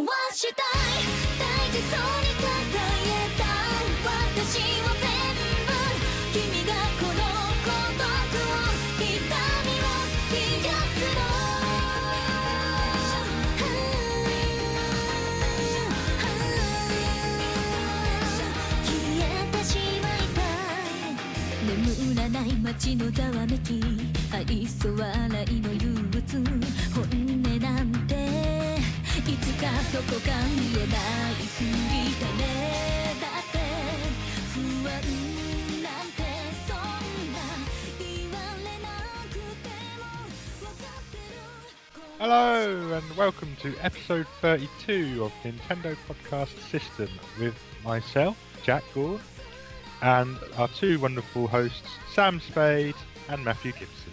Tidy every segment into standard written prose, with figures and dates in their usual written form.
はしたい大事そうに抱えた私を全部君がこの孤独を痛みを癒すの消えてしまいたい眠らない街のざわめき愛想笑いの憂鬱本音なんていつかどこか見えないふりだねだって不安なんてそんな言われなくても分かってる Hello and welcome to episode 32 of Nintendo Podcast System with myself, Jack Gore, and our two wonderful hosts, Sam Spade and Matthew Gibson.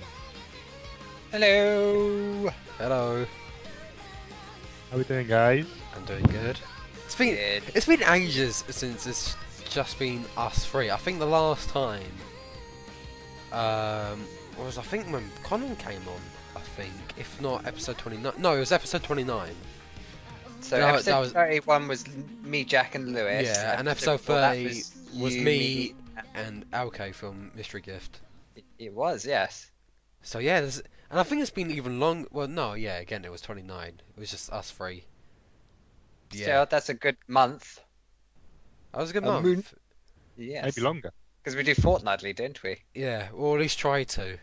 Hello. Hello. How are we doing, guys? I'm doing good. It's been ages since it's just been us three. I think the last time was I think when Conan came on. I think if not episode 29. No, it was episode 29. So No, episode that was- 31 was me, Jack, and Lewis. Yeah, and episode before that 30 was you, me and Alke from Mystery Gift. It was, yes. So yeah, and I think it's been even long. Well, no, yeah, again it was 29. It was just us three. Yeah, So that's a good month. that was a good a month. moon- Yes. Maybe longer. Because we do fortnightly, don't we? Yeah, or at least try to.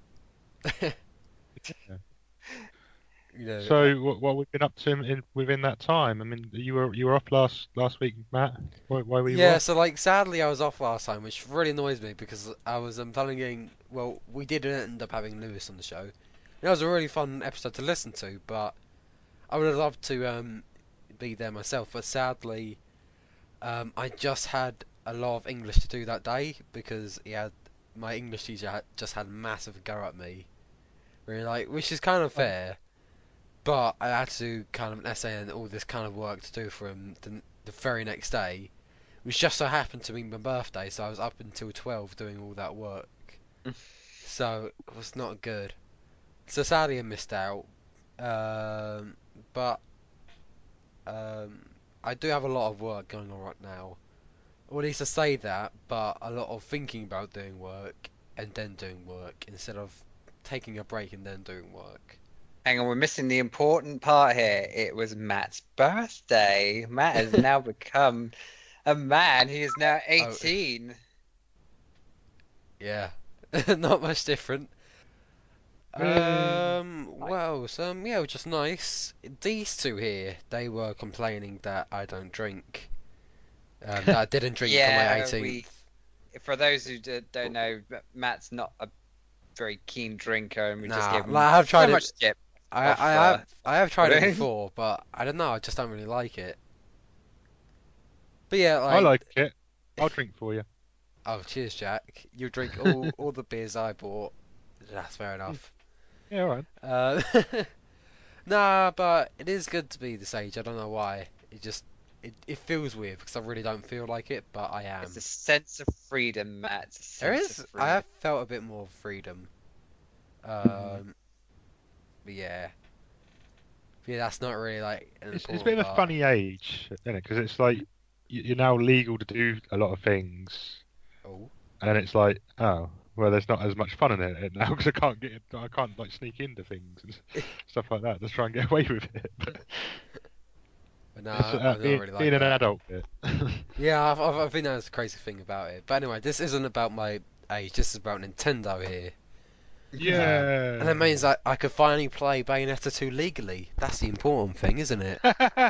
You know, So, what we've been up to within that time? I mean, you were off last week, Matt. Why were you yeah, off? so like sadly I was off last time, which really annoys me because I was planning. Well, we did end up having Lewis on the show. That was a really fun episode to listen to, but I would have loved to be there myself. But sadly, I just had a lot of English to do that day because my English teacher just had a massive go at me, really which is kind of fair. But I had to do kind of an essay and all this kind of work to do for him the very next day, which just so happened to be my birthday, so I was up until 12 doing all that work. So it was not good. So sadly I missed out. But I do have a lot of work going on right now. Or at least I say that, but a lot of thinking about doing work and then doing work instead of taking a break and then doing work. Hang on, we're missing the important part here. It was Matt's birthday. Matt has now become a man. He is now 18. Yeah, not much different. Well, yeah, it was just nice. These two here, they were complaining that I don't drink. That I didn't drink for my 18th. For those who don't know, Matt's not a very keen drinker, and we just Nah, give him like, I have tried so it. much tip. I have tried it Really? before, but I don't know. I just don't really like it. But yeah, I like it. I'll drink for you. Oh, cheers, Jack. You drink all the beers I bought. That's fair enough. Yeah, all right. Nah, but it is good to be this age. I don't know why. It feels weird because I really don't feel like it, but I am. It's a sense of freedom, Matt. It's a There sense is. of I freedom. have felt a bit more freedom. But yeah. Yeah, that's not really like an It's a important bit of a part. funny age, isn't it? Because it's like you're now legal to do a lot of things. Oh. And then it's like, oh, well, there's not as much fun in it now because I can't like sneak into things and stuff like that. Just try and get away with it. But no, It's, I'm not being, really like being an that. adult bit. Yeah, I think that's the crazy thing about it. But anyway, this isn't about my age. This is about Nintendo here. Yeah. And that means that I could finally play Bayonetta 2 legally. That's the important thing, isn't it?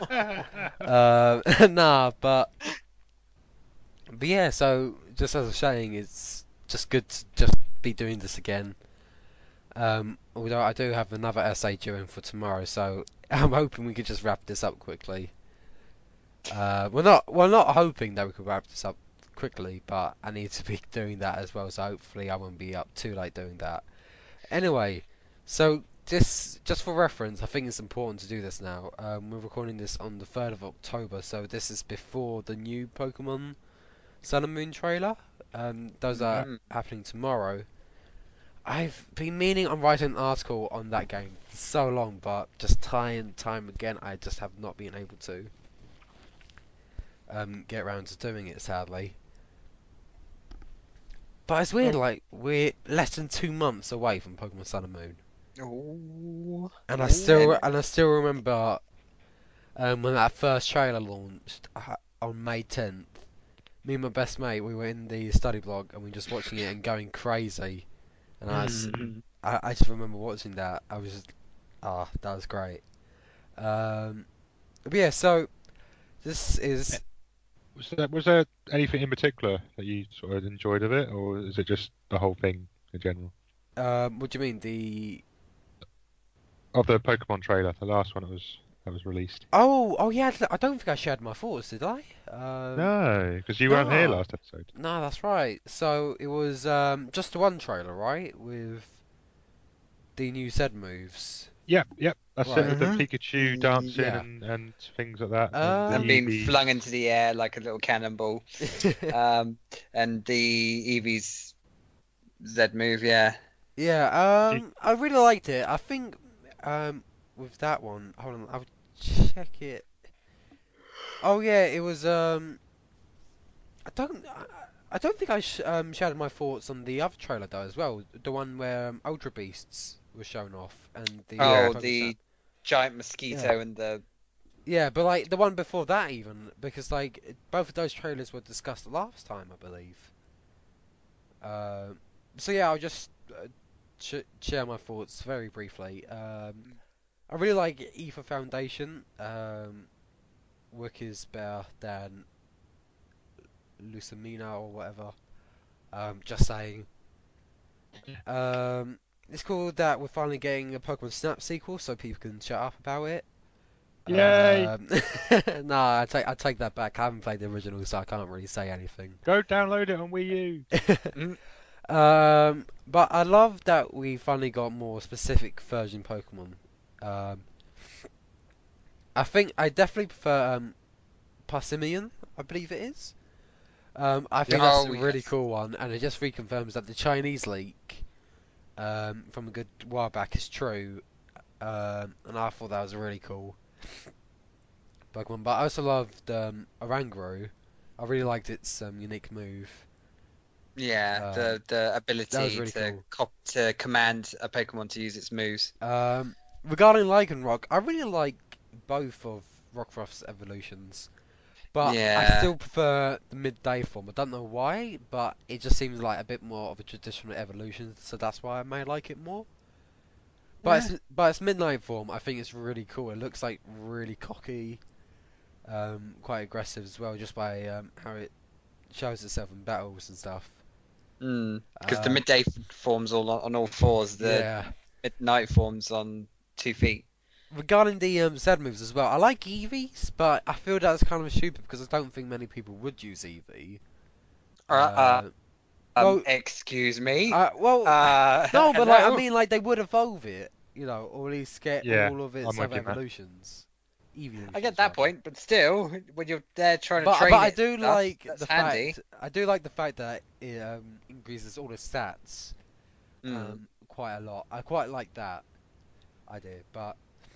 Nah, but yeah. So just as I was saying, it's just good to just be doing this again. Although I do have another essay due in for tomorrow, so I'm hoping we could just wrap this up quickly. We're not hoping that we could wrap this up quickly, but I need to be doing that as well. So hopefully I won't be up too late doing that. Anyway, so just for reference, I think it's important to do this now. We're recording this on the 3rd of October, so this is before the new Pokemon Sun and Moon trailer. Those are happening tomorrow. I've been meaning on writing an article on that game for so long, but just time and time again, I just have not been able to get around to doing it, sadly. But it's weird, Oh. like we're less than 2 months away from Pokemon Sun and Moon, Ooh. and I Ooh, still remember when that first trailer launched on May 10th. Me and my best mate, we were in the study block and we were just watching it and going crazy. And I just remember watching that. I was just, that was great. But yeah, so this is. Was there anything in particular that you sort of enjoyed of it, or is it just the whole thing in general? What do you mean the? Of the Pokemon trailer, the last one that was released. Oh yeah. I don't think I shared my thoughts, did I? No, because you weren't here No, last episode. no, that's right. So it was just the one trailer, right, with the new Z moves. Yep, that's it with the Right. Pikachu dancing Yeah. and things like that. And the being Eevees. flung into the air like a little cannonball. And the Eevee's Z move, yeah. Yeah, I really liked it. I think with that one, hold on, I'll check it. Oh yeah, it was I don't I don't think I shared my thoughts on the other trailer though as well, the one where Ultra Beasts was shown off and the Yeah. Oh, Pokemon the Snap. giant mosquito and the Yeah, but like the one before that even, because like both of those trailers were discussed last time, I believe. So yeah, I'll just share my thoughts very briefly. I really like Ether Foundation. Work is better than Lucamina or whatever. Just saying. It's cool that we're finally getting a Pokemon Snap sequel, so people can shut up about it. Yay! Nah, I take that back. I haven't played the original, so I can't really say anything. Go download it on Wii U. But I love that we finally got more specific version Pokemon. I think I definitely prefer Passimian, I believe it is. I think that's a really yes. cool one, and it just reconfirms that the Chinese leak from a good while back is true. And I thought that was really cool Pokemon. But I also loved Oranguru. I really liked its unique move. Yeah, the That was ability really to cool. to command a Pokemon to use its moves. Regarding Lycanroc, I really like both of Rockruff's evolutions. But I Yeah. still prefer the midday form. I don't know why, but it just seems like a bit more of a traditional evolution, so that's why I may like it more. But its midnight form, I think it's really cool. It looks like really cocky, quite aggressive as well, just by how it shows itself in battles and stuff. Because the midday form's all on all fours, the Yeah. midnight form's on 2 feet. Regarding the Z moves as well, I like Eevees, but I feel that's kind of stupid because I don't think many people would use Eevee. Well, Excuse me. no, but like I hello? mean, like they would evolve it, or at least get Yeah, all of its I'm with other you, Matt. evolutions. I get that point, but still, when you're there trying to But train I it, do and stuff, like that's the handy. fact. I do like the fact that it increases all the stats Mm. quite a lot. I quite like that idea, but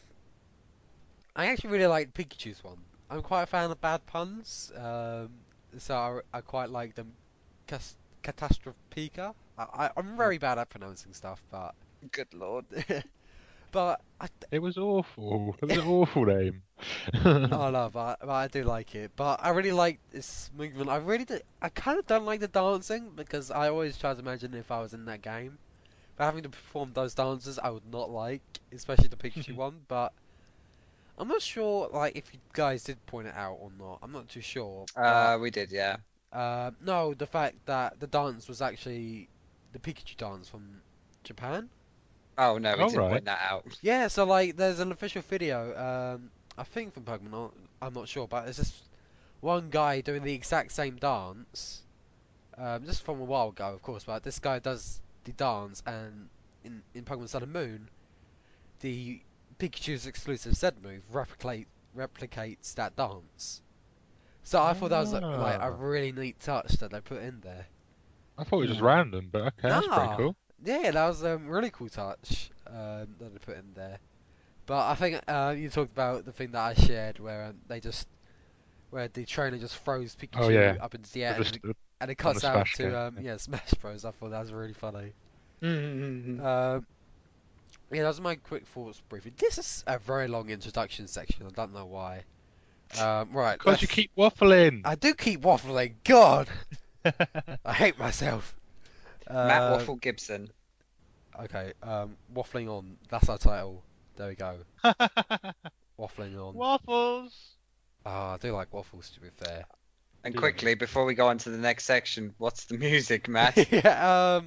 I actually really like Pikachu's one. I'm quite a fan of bad puns, so I quite like them. Catastrophica. I'm very bad at pronouncing stuff, but Good lord. but It was awful. It was an awful name. oh no, but I do like it. But I really like this movement. I really do. I kind of don't like the dancing because I always try to imagine if I was in that game. But having to perform those dances, I would not like, especially the Pikachu one. But I'm not sure, like, if you guys did point it out or not. I'm not too sure. But We did, yeah. no, the fact that the dance was actually the Pikachu dance from Japan. Oh no, we All didn't right. point that out. Yeah, so like, there's an official video. I think from Pokemon. I'm not sure, but there's just one guy doing the exact same dance. Just from a while ago, of course, but this guy does the dance, and in Pokemon Sun and Moon, the Pikachu's exclusive Z move replicates that dance. So I thought that was like a Ah. really neat touch that they put in there. I thought it was just random, but okay, that's pretty Nah, cool. yeah, that was a really cool touch that they put in there. But I think you talked about the thing that I shared where where the trainer just throws Oh Pikachu yeah, up into the air with the, and it on the cuts out Smash game. to Smash Bros. I thought that was really funny. Mm. Um, yeah, those are my quick thoughts briefly. This is a very long introduction section. I don't know why. Right, Because you keep waffling. I do keep waffling. God, I hate myself. Matt Waffle Gibson. Okay, waffling on. That's our title. There we go. Waffling on. Waffles. I do like waffles, to be fair. And Do quickly, before we go on to the next section, what's the music, Matt? Yeah.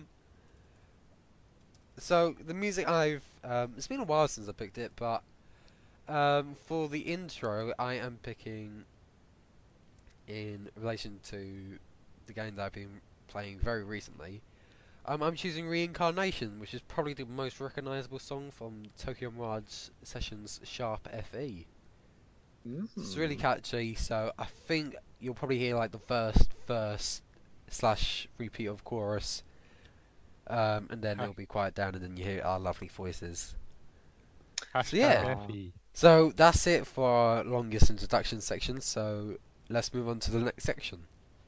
So the music it's been a while since I picked it, but for the intro, I am picking in relation to the game that I've been playing very recently. I'm choosing Reincarnation, which is probably the most recognizable song from Tokyo Mirage Sessions Sharp FE. It's really catchy, so I think you'll probably hear like the first verse slash repeat of chorus, and then it'll be quiet down, and then you hear our lovely voices. Hashtag yeah. FE. So that's it for our longest introduction section. So let's move on to the next section.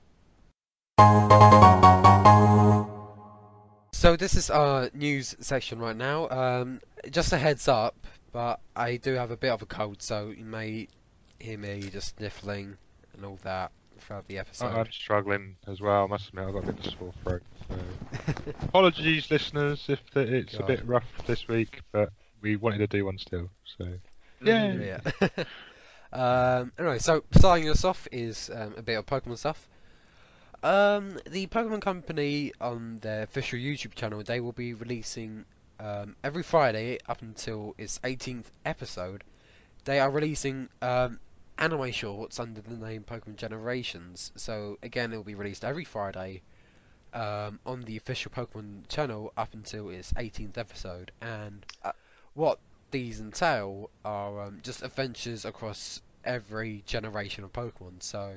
So this is our news section right now. Just a heads up, but I do have a bit of a cold, so you may hear me just sniffling and all that throughout the episode. I'm struggling as well. I must admit, I've got a bit of a sore throat. So. Apologies, listeners, if it's a bit rough this week, but we wanted to do one still. So yeah. Anyway, so starting us off is a bit of Pokemon stuff. The Pokemon Company on their official YouTube channel, they will be releasing every Friday up until its 18th episode. They are releasing anime shorts under the name Pokemon Generations. So again, it will be released every Friday on the official Pokemon channel up until its 18th episode. And what these entail are just adventures across every generation of Pokemon. So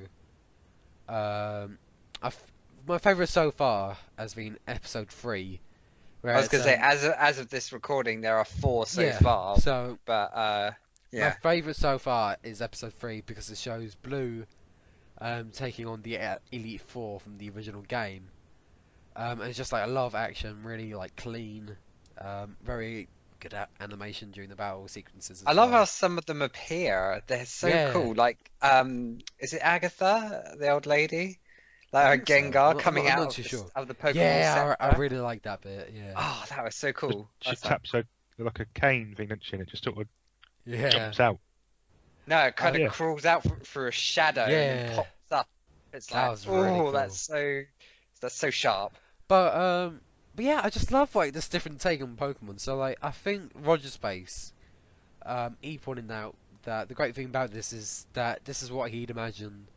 my favourite so far has been episode 3. I was going to say, as of this recording, there are 4 so far. So, but yeah. My favourite so far is episode 3 because it shows Blue taking on the Elite Four from the original game. And it's just like a lot of action, really like clean, very good animation during the battle sequences. I love how some of them appear. They're so cool. Like, is it Agatha, the old lady? Like her Gengar coming out of the Pokemon. Yeah, I really like that bit. Yeah. Oh, that was so cool. She taps like a cane thing, doesn't she? And it just sort of jumps out. No, it kind of crawls out through a shadow and then pops up. It's like, cool. that's so sharp. But yeah, I just love like this different take on Pokemon. So like, I think Roger Space, he pointed out that the great thing about this is that this is what he'd imagined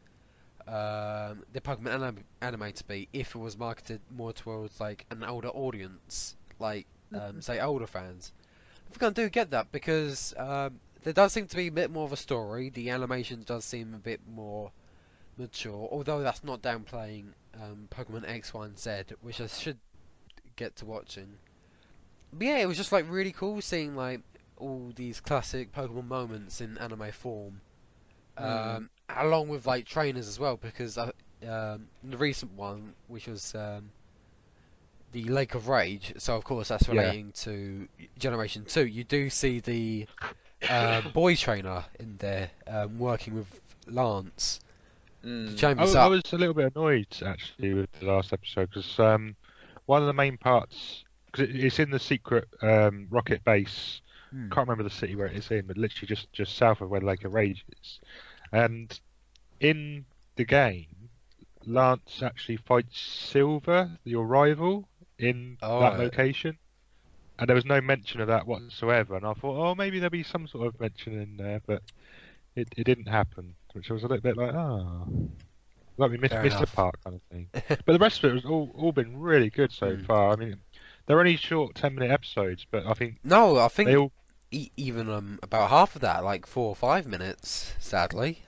the Pokemon anime to be if it was marketed more towards like an older audience, like say older fans. I think I do get that because there does seem to be a bit more of a story. The animation does seem a bit more mature, although that's not downplaying Pokemon X, Y, and Z, which I should get to watching. But yeah, it was just like really cool seeing like all these classic Pokemon moments in anime form. Along with like trainers as well, because the recent one, which was the Lake of Rage, so of course that's relating to Generation 2, you do see the boy trainer in there working with Lance. I was a little bit annoyed actually with the last episode because one of the main parts, because it's in the secret rocket base, can't remember the city where it is in, but literally just south of where Lake of Rage is. And in the game, Lance actually fights Silver, your rival, in that location. And there was no mention of that whatsoever. And I thought, oh, maybe there'll be some sort of mention in there, but it didn't happen. Which I was a little bit like, like we missed the part kind of thing. But the rest of it was all been really good so far. I mean, they're only short 10-minute episodes, but I think they all... even about half of that, like 4 or 5 minutes, sadly.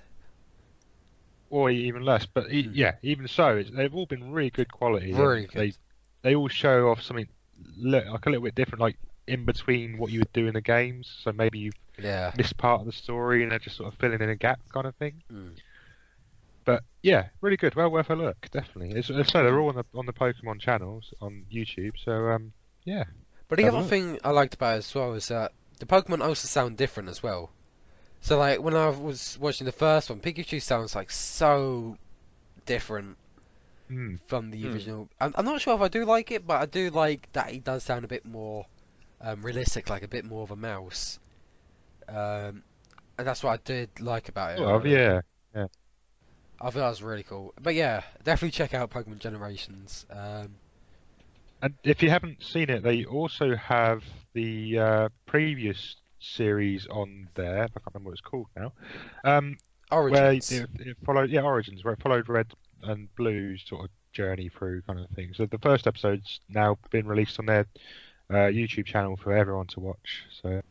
Or even less, but yeah, even so, they've all been really good quality. Very good. They all show off something look like a little bit different, like in between what you would do in the games. So maybe you've Yeah. missed part of the story and they're just sort of filling in a gap kind of thing. Mm. But yeah, really good. Well worth a look, definitely. So they're all on the Pokemon channels on YouTube. So yeah. But the Have a other look. thing I liked about it as well is that the Pokemon also sound different as well. So like when I was watching the first one, Pikachu sounds like so different Mm. from the Mm. original. I'm not sure if I do like it, but I do like that he does sound a bit more realistic, like a bit more of a mouse. And that's what I did like about it. Sort of, Really. yeah. Yeah. I thought that was really cool. But yeah, definitely check out Pokemon Generations. And if you haven't seen it, they also have the previous series on there. I can't remember what it's called now. Where Origins. it followed, yeah, Origins, where it followed Red and Blue's sort of journey through kind of thing. So the first episode's now been released on their YouTube channel for everyone to watch. So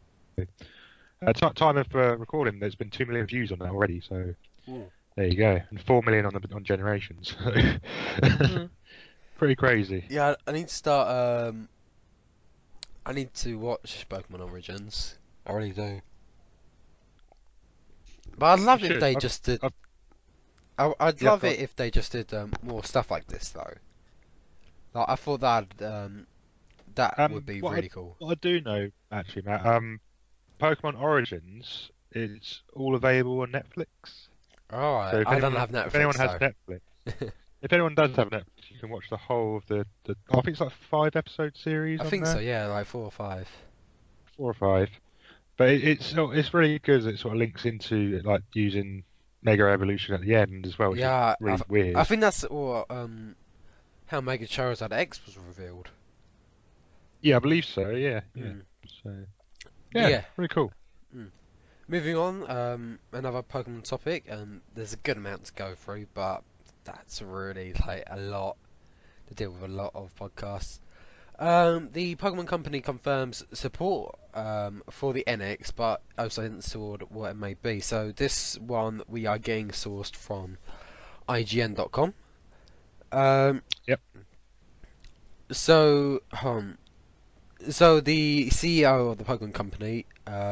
time of recording, there's been 2 million views on that already. So Ooh. there you go, and 4 million on Generations. Pretty crazy. Yeah, I need to start. I need to watch Pokemon Origins. I really do. But I'd love You if should. they just did. I've- I'd Yeah, love go on. it if they just did more stuff like this, though. Like I thought that would be what really cool. What I do know, actually, Matt, Pokemon Origins is all available on Netflix. Alright, So if I don't anyone, have if anyone Netflix has though. Netflix, if anyone does have Netflix, you can watch the whole of the I think it's like 5 episode series I on think there, so, yeah, like 4 or 5. 4 or 5. But it's really good. It sort of links into like using Mega Evolution at the end as well, which Yeah, is really weird. I think that's what how Mega Charizard X was revealed. Yeah, I believe so. Yeah, yeah. Mm. So But yeah, yeah, really cool. moving on, another Pokemon topic, and there's a good amount to go through, but that's really like a lot to deal with a lot of podcasts. The Pokemon Company confirms support for the NX, but also hasn't stored what it may be. So this one we are getting sourced from IGN.com. Yep. So, so the CEO of the Pokemon Company,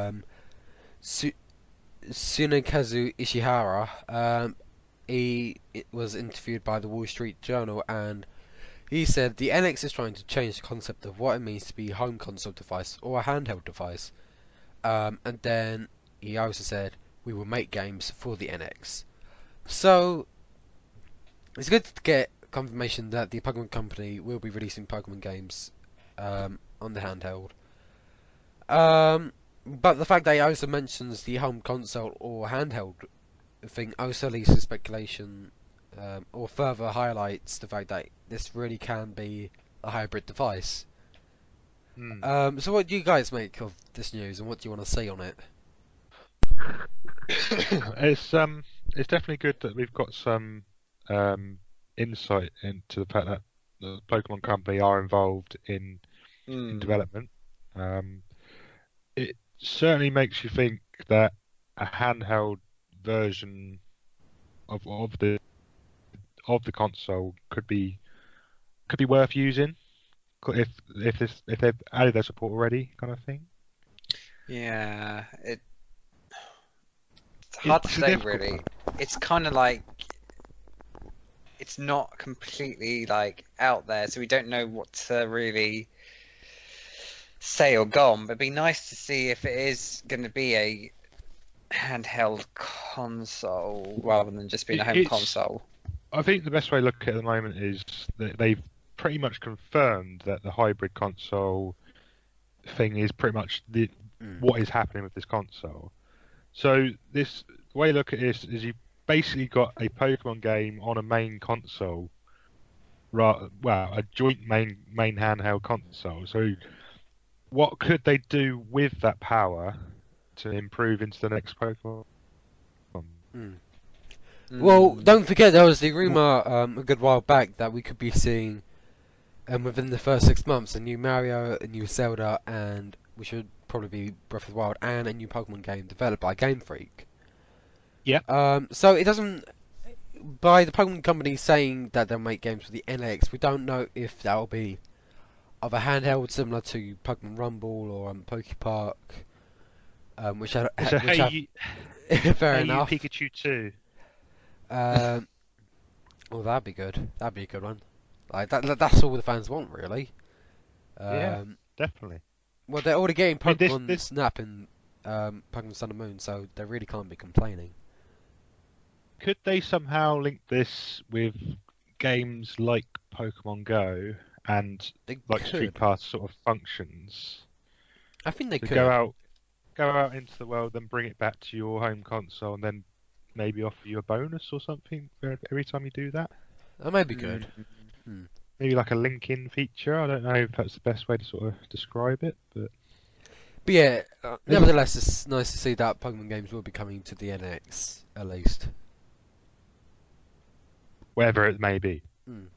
Tsunekazu Ishihara, it was interviewed by the Wall Street Journal, and he said the NX is trying to change the concept of what it means to be a home console device or a handheld device. And then he also said we will make games for the NX. So it's good to get confirmation that the Pokemon Company will be releasing Pokemon games on the handheld. But the fact that he also mentions the home console or handheld thing also leads to speculation, or further highlights the fact that this really can be a hybrid device. So what do you guys make of this news, and what do you want to say on it? It's definitely good that we've got some insight into the fact that the Pokemon Company are involved in development. It certainly makes you think that a handheld version of the console could be worth using if they've added their support already, kind of thing. Yeah, it's hard to It's a say difficult really. one. It's kind of like it's not completely like out there, so we don't know what to really say or go on. But it'd be nice to see if it is going to be a handheld console rather than just being a home It's- console. I think the best way to look at it at the moment is that they've pretty much confirmed that the hybrid console thing is pretty much what is happening with this console. So the way to look at this is you've basically got a Pokemon game on a main console, a joint main handheld console. So what could they do with that power to improve into the next Pokemon? Well, don't forget there was the rumor a good while back that we could be seeing, within the first 6 months, a new Mario, a new Zelda, and we should probably be Breath of the Wild, and a new Pokemon game developed by Game Freak. Yeah. So it doesn't. By the Pokemon Company saying that they'll make games for the NX, we don't know if that'll be of a handheld similar to Pokemon Rumble or Pokepark, which I So which I fair hey, you enough. Pikachu 2. Um, well, that'd be good. That'd be a good one. Like that's all the fans want, really. Yeah, definitely. Well, they're already getting I mean, Pokemon Snap and Pokemon Sun and Moon, so they really can't be complaining. could they somehow link this with games like Pokemon Go and They like Street could. Pass sort of functions? I think they To could. go out into the world, then bring it back to your home console, and then maybe offer you a bonus or something for every time you do that. That might be good. Maybe like a link-in feature. I don't know if that's the best way to sort of describe it, but But yeah, nevertheless, it's nice to see that Pokemon games will be coming to the NX at least. whatever it may be,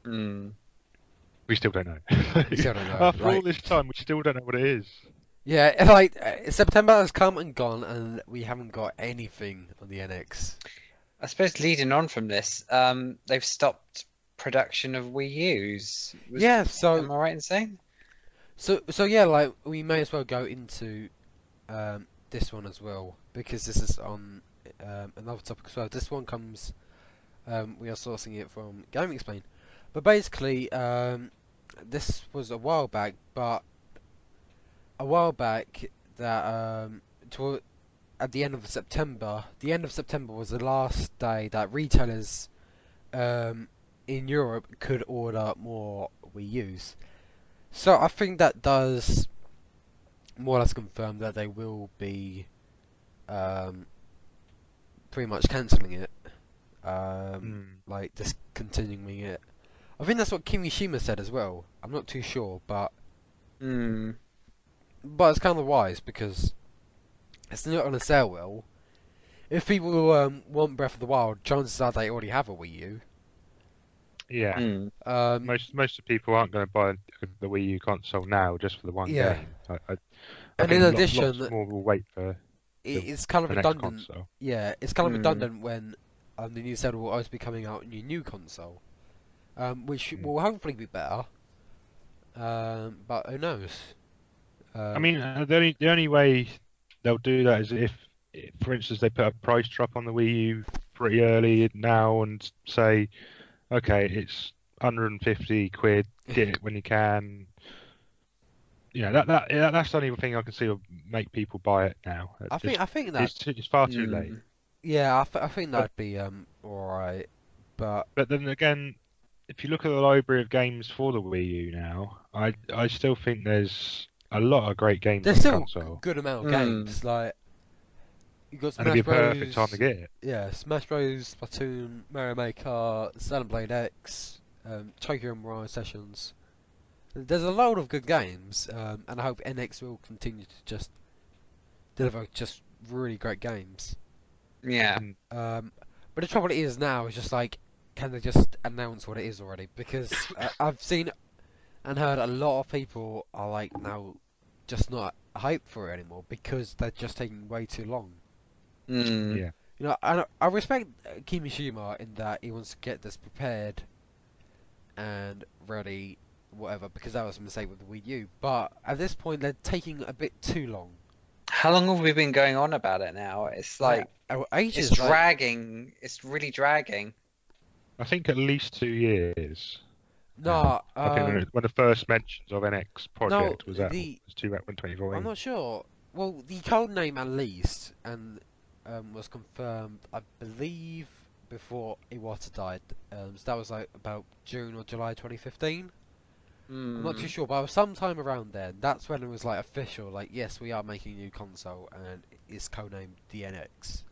we still don't know. We still don't know. After all Like, this time, we still don't know what it is. yeah, like September has come and gone, and we haven't got anything on the NX. I suppose leading on from this, they've stopped production of Wii U's. Yeah, so Am I right in saying? So yeah, like we may as well go into this one as well because this is on another topic as well. This one comes, we are sourcing it from Game Explain, but basically this was a while back that at the end of September. The end of September was the last day that retailers in Europe could order more Wii U's. So I think that does more or less confirm that they will be pretty much cancelling it, like discontinuing it. I think that's what Kimishima said as well. I'm not too sure, but it's kind of wise because it's not going to sell well. If people want Breath of the Wild, chances are they already have a Wii U. Yeah. Most of the people aren't going to buy the Wii U console now just for the one Yeah. game. I And think in addition, lots more will wait for it's kind of the next redundant. console. Yeah, it's kind of redundant when the new Zelda will always be coming out in your new console, which will hopefully be better. But who knows? I mean, the only way they'll do that is if, for instance, they put a price drop on the Wii U pretty early now and say, okay, it's 150 quid, get it when you can. You know, that's the only thing I can see will make people buy it now. I think that it's far too late. yeah, I think that'd be alright, but then again, if you look at the library of games for the Wii U now, I still think there's a lot of great games there's on still console. a good amount of games. Like you got And Smash it'd be a Bros. perfect time to get it. Yeah, Smash Bros, Splatoon, Mario Maker, Xenoblade X, Tokyo Mirage Sessions. There's a load of good games, and I hope NX will continue to just deliver just really great games. Yeah. But the trouble is now is just like, can they just announce what it is already? Because I've seen and heard a lot of people are like now just not hyped for it anymore because they're just taking way too long. Yeah. You know, I respect Kimishima in that he wants to get this prepared and ready, whatever, because that was a mistake with the Wii U. But at this point, they're taking a bit too long. How long have we been going on about it now? It's like ages. It's dragging. It's really dragging. I think at least 2 years. No, I think when the first mentions of NX project was when 2014. I'm not sure. Well, the code name at least, and was confirmed, I believe, before Iwata died. So that was like about June or July 2015. I'm not too sure, but it was sometime around then. That's when it was like official, like yes, we are making a new console, and it's codenamed DNX.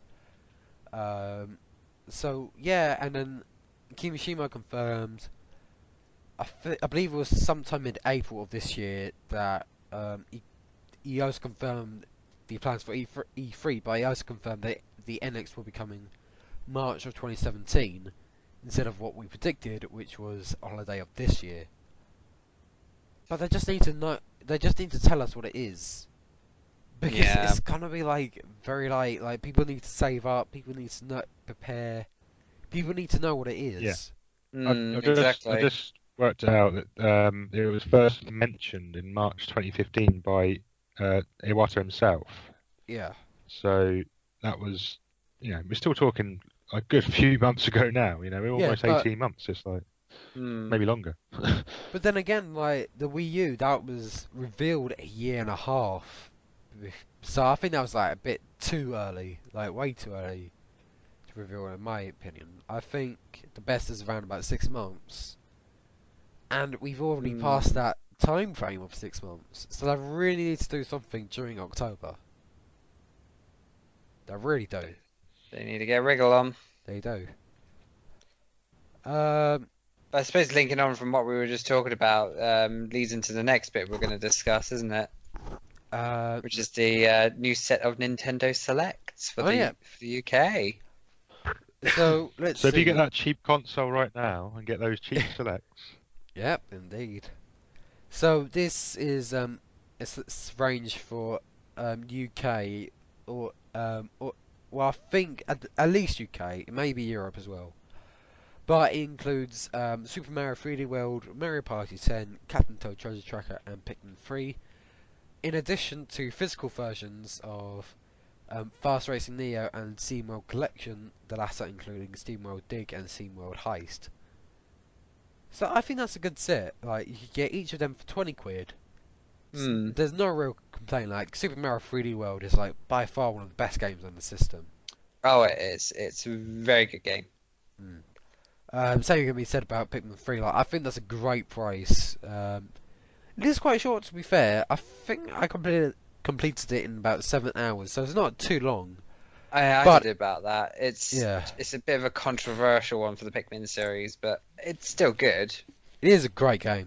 So yeah, and then Kimishima confirmed. I believe it was sometime in April of this year that he also confirmed the plans for E3, but he also confirmed that the NX will be coming March of 2017 instead of what we predicted, which was a holiday of this year. But they just need to know. They just need to tell us what it is, because it's gonna be like very like people need to save up. People need to prepare. People need to know what it is. Exactly. I just worked out that it was first mentioned in March 2015 by Iwata himself. Yeah. So that was, we're still talking a good few months ago now. We're Yeah, almost but- 18 months. It's like Hmm. maybe longer. But then again, like the Wii U, that was revealed a year and a half. So I think that was like a bit too early, like way too early to reveal, in my opinion. I think the best is around about 6 months, and we've already passed that time frame of 6 months. So they really need to do something during October. They really do. They need to get a wriggle on. They do. I suppose linking on from what we were just talking about leads into the next bit we're going to discuss, isn't it? Which is the new set of Nintendo Selects for Oh, yeah. for the UK. So let's So if see. you get that cheap console right now and get those cheap selects, Yep, indeed. So this is it's range for UK or well, I think at least UK, maybe Europe as well. But it includes Super Mario 3D World, Mario Party 10, Captain Toad Treasure Tracker, and Pikmin 3. In addition to physical versions of Fast Racing Neo and SteamWorld Collection, the latter including SteamWorld Dig and SteamWorld Heist. So I think that's a good set. Like you could get each of them for 20 quid. There's no real complaint. Like Super Mario 3D World is like by far one of the best games on the system. Oh, it is. It's a very good game. Same can be said about Pikmin 3. Like I think that's a great price. It is quite short, to be fair. I think I completed it in about 7 hours, so it's not too long. I But- did about that. It's Yeah. it's a bit of a controversial one for the Pikmin series, but it's still good. It is a great game.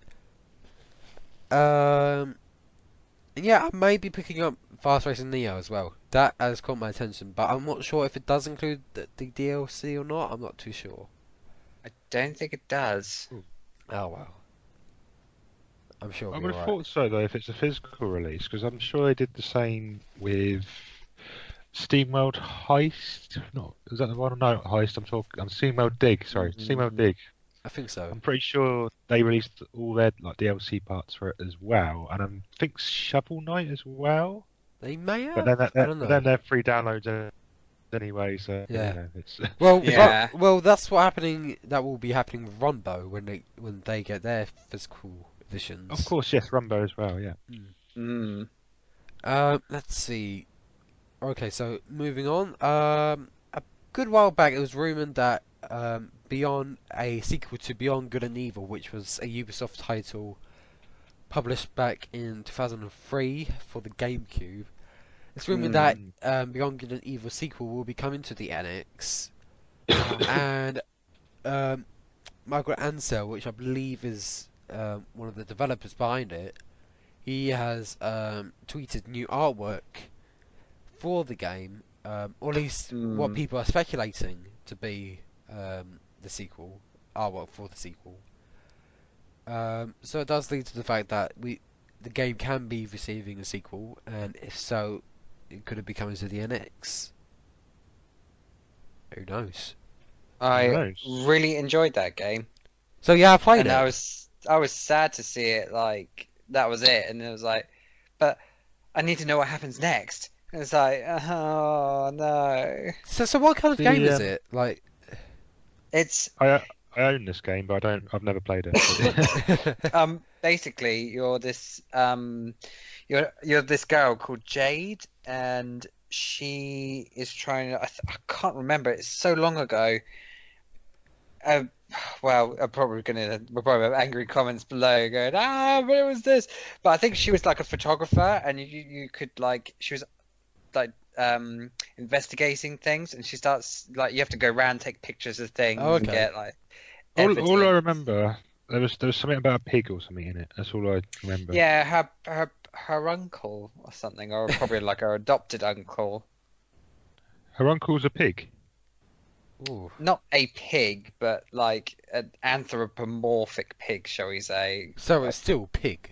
And yeah, I may be picking up Fast Racing Neo as well. That has caught my attention, but I'm not sure if it does include the DLC or not. I'm not too sure. I don't think it does. Oh well. I'm sure I it'll be would have alright. thought so though if it's a physical release, because I'm sure they did the same with SteamWorld Heist. No, is that the one? No, not Heist. I'm SteamWorld Dig. Sorry, SteamWorld Dig. I think so. I'm pretty sure they released all their like DLC parts for it as well, and I think Shovel Knight as well. They may have. But then I don't know. then they're free downloads anyway, so Yeah. it's Well, Yeah. well, that's what happening. That will be happening with Runbow when they get their physical editions. of course yes, Rumbo as well, yeah. Mm. Let's see. Okay, so moving on. A good while back, it was rumored that Beyond, a sequel to Beyond Good and Evil, which was a Ubisoft title published back in 2003 for the GameCube. It's rumored that Beyond Good and Evil sequel will be coming to the NX, and Michael Ansel, which I believe is one of the developers behind it, he has tweeted new artwork for the game, or at least what people are speculating to be the sequel, artwork for the sequel. So it does lead to the fact that the game can be receiving a sequel, and if so, it could be coming to the NX. Who knows? I knows? really enjoyed that game, So yeah, I played and it. I was sad to see it like that was it, and it was like, but I need to know what happens next. And it's like, oh no, So what kind of The, game is it? Like, it's I own this game, but I've never played it. basically you're this you're this girl called Jade, and she is trying to I can't remember, it's so long ago. Well, we're probably have angry comments below going, but it was this. But I think she was like a photographer, and you could like, she was like investigating things, and she starts like, you have to go around, take pictures of things, Oh, and okay. get like all I evidence. remember, there was something about a pig or something in it. That's all I remember. Yeah, her uncle or something, or probably like her adopted uncle. Her uncle's a pig. ooh. Not a pig, but like an anthropomorphic pig, shall we say? So it's still pig.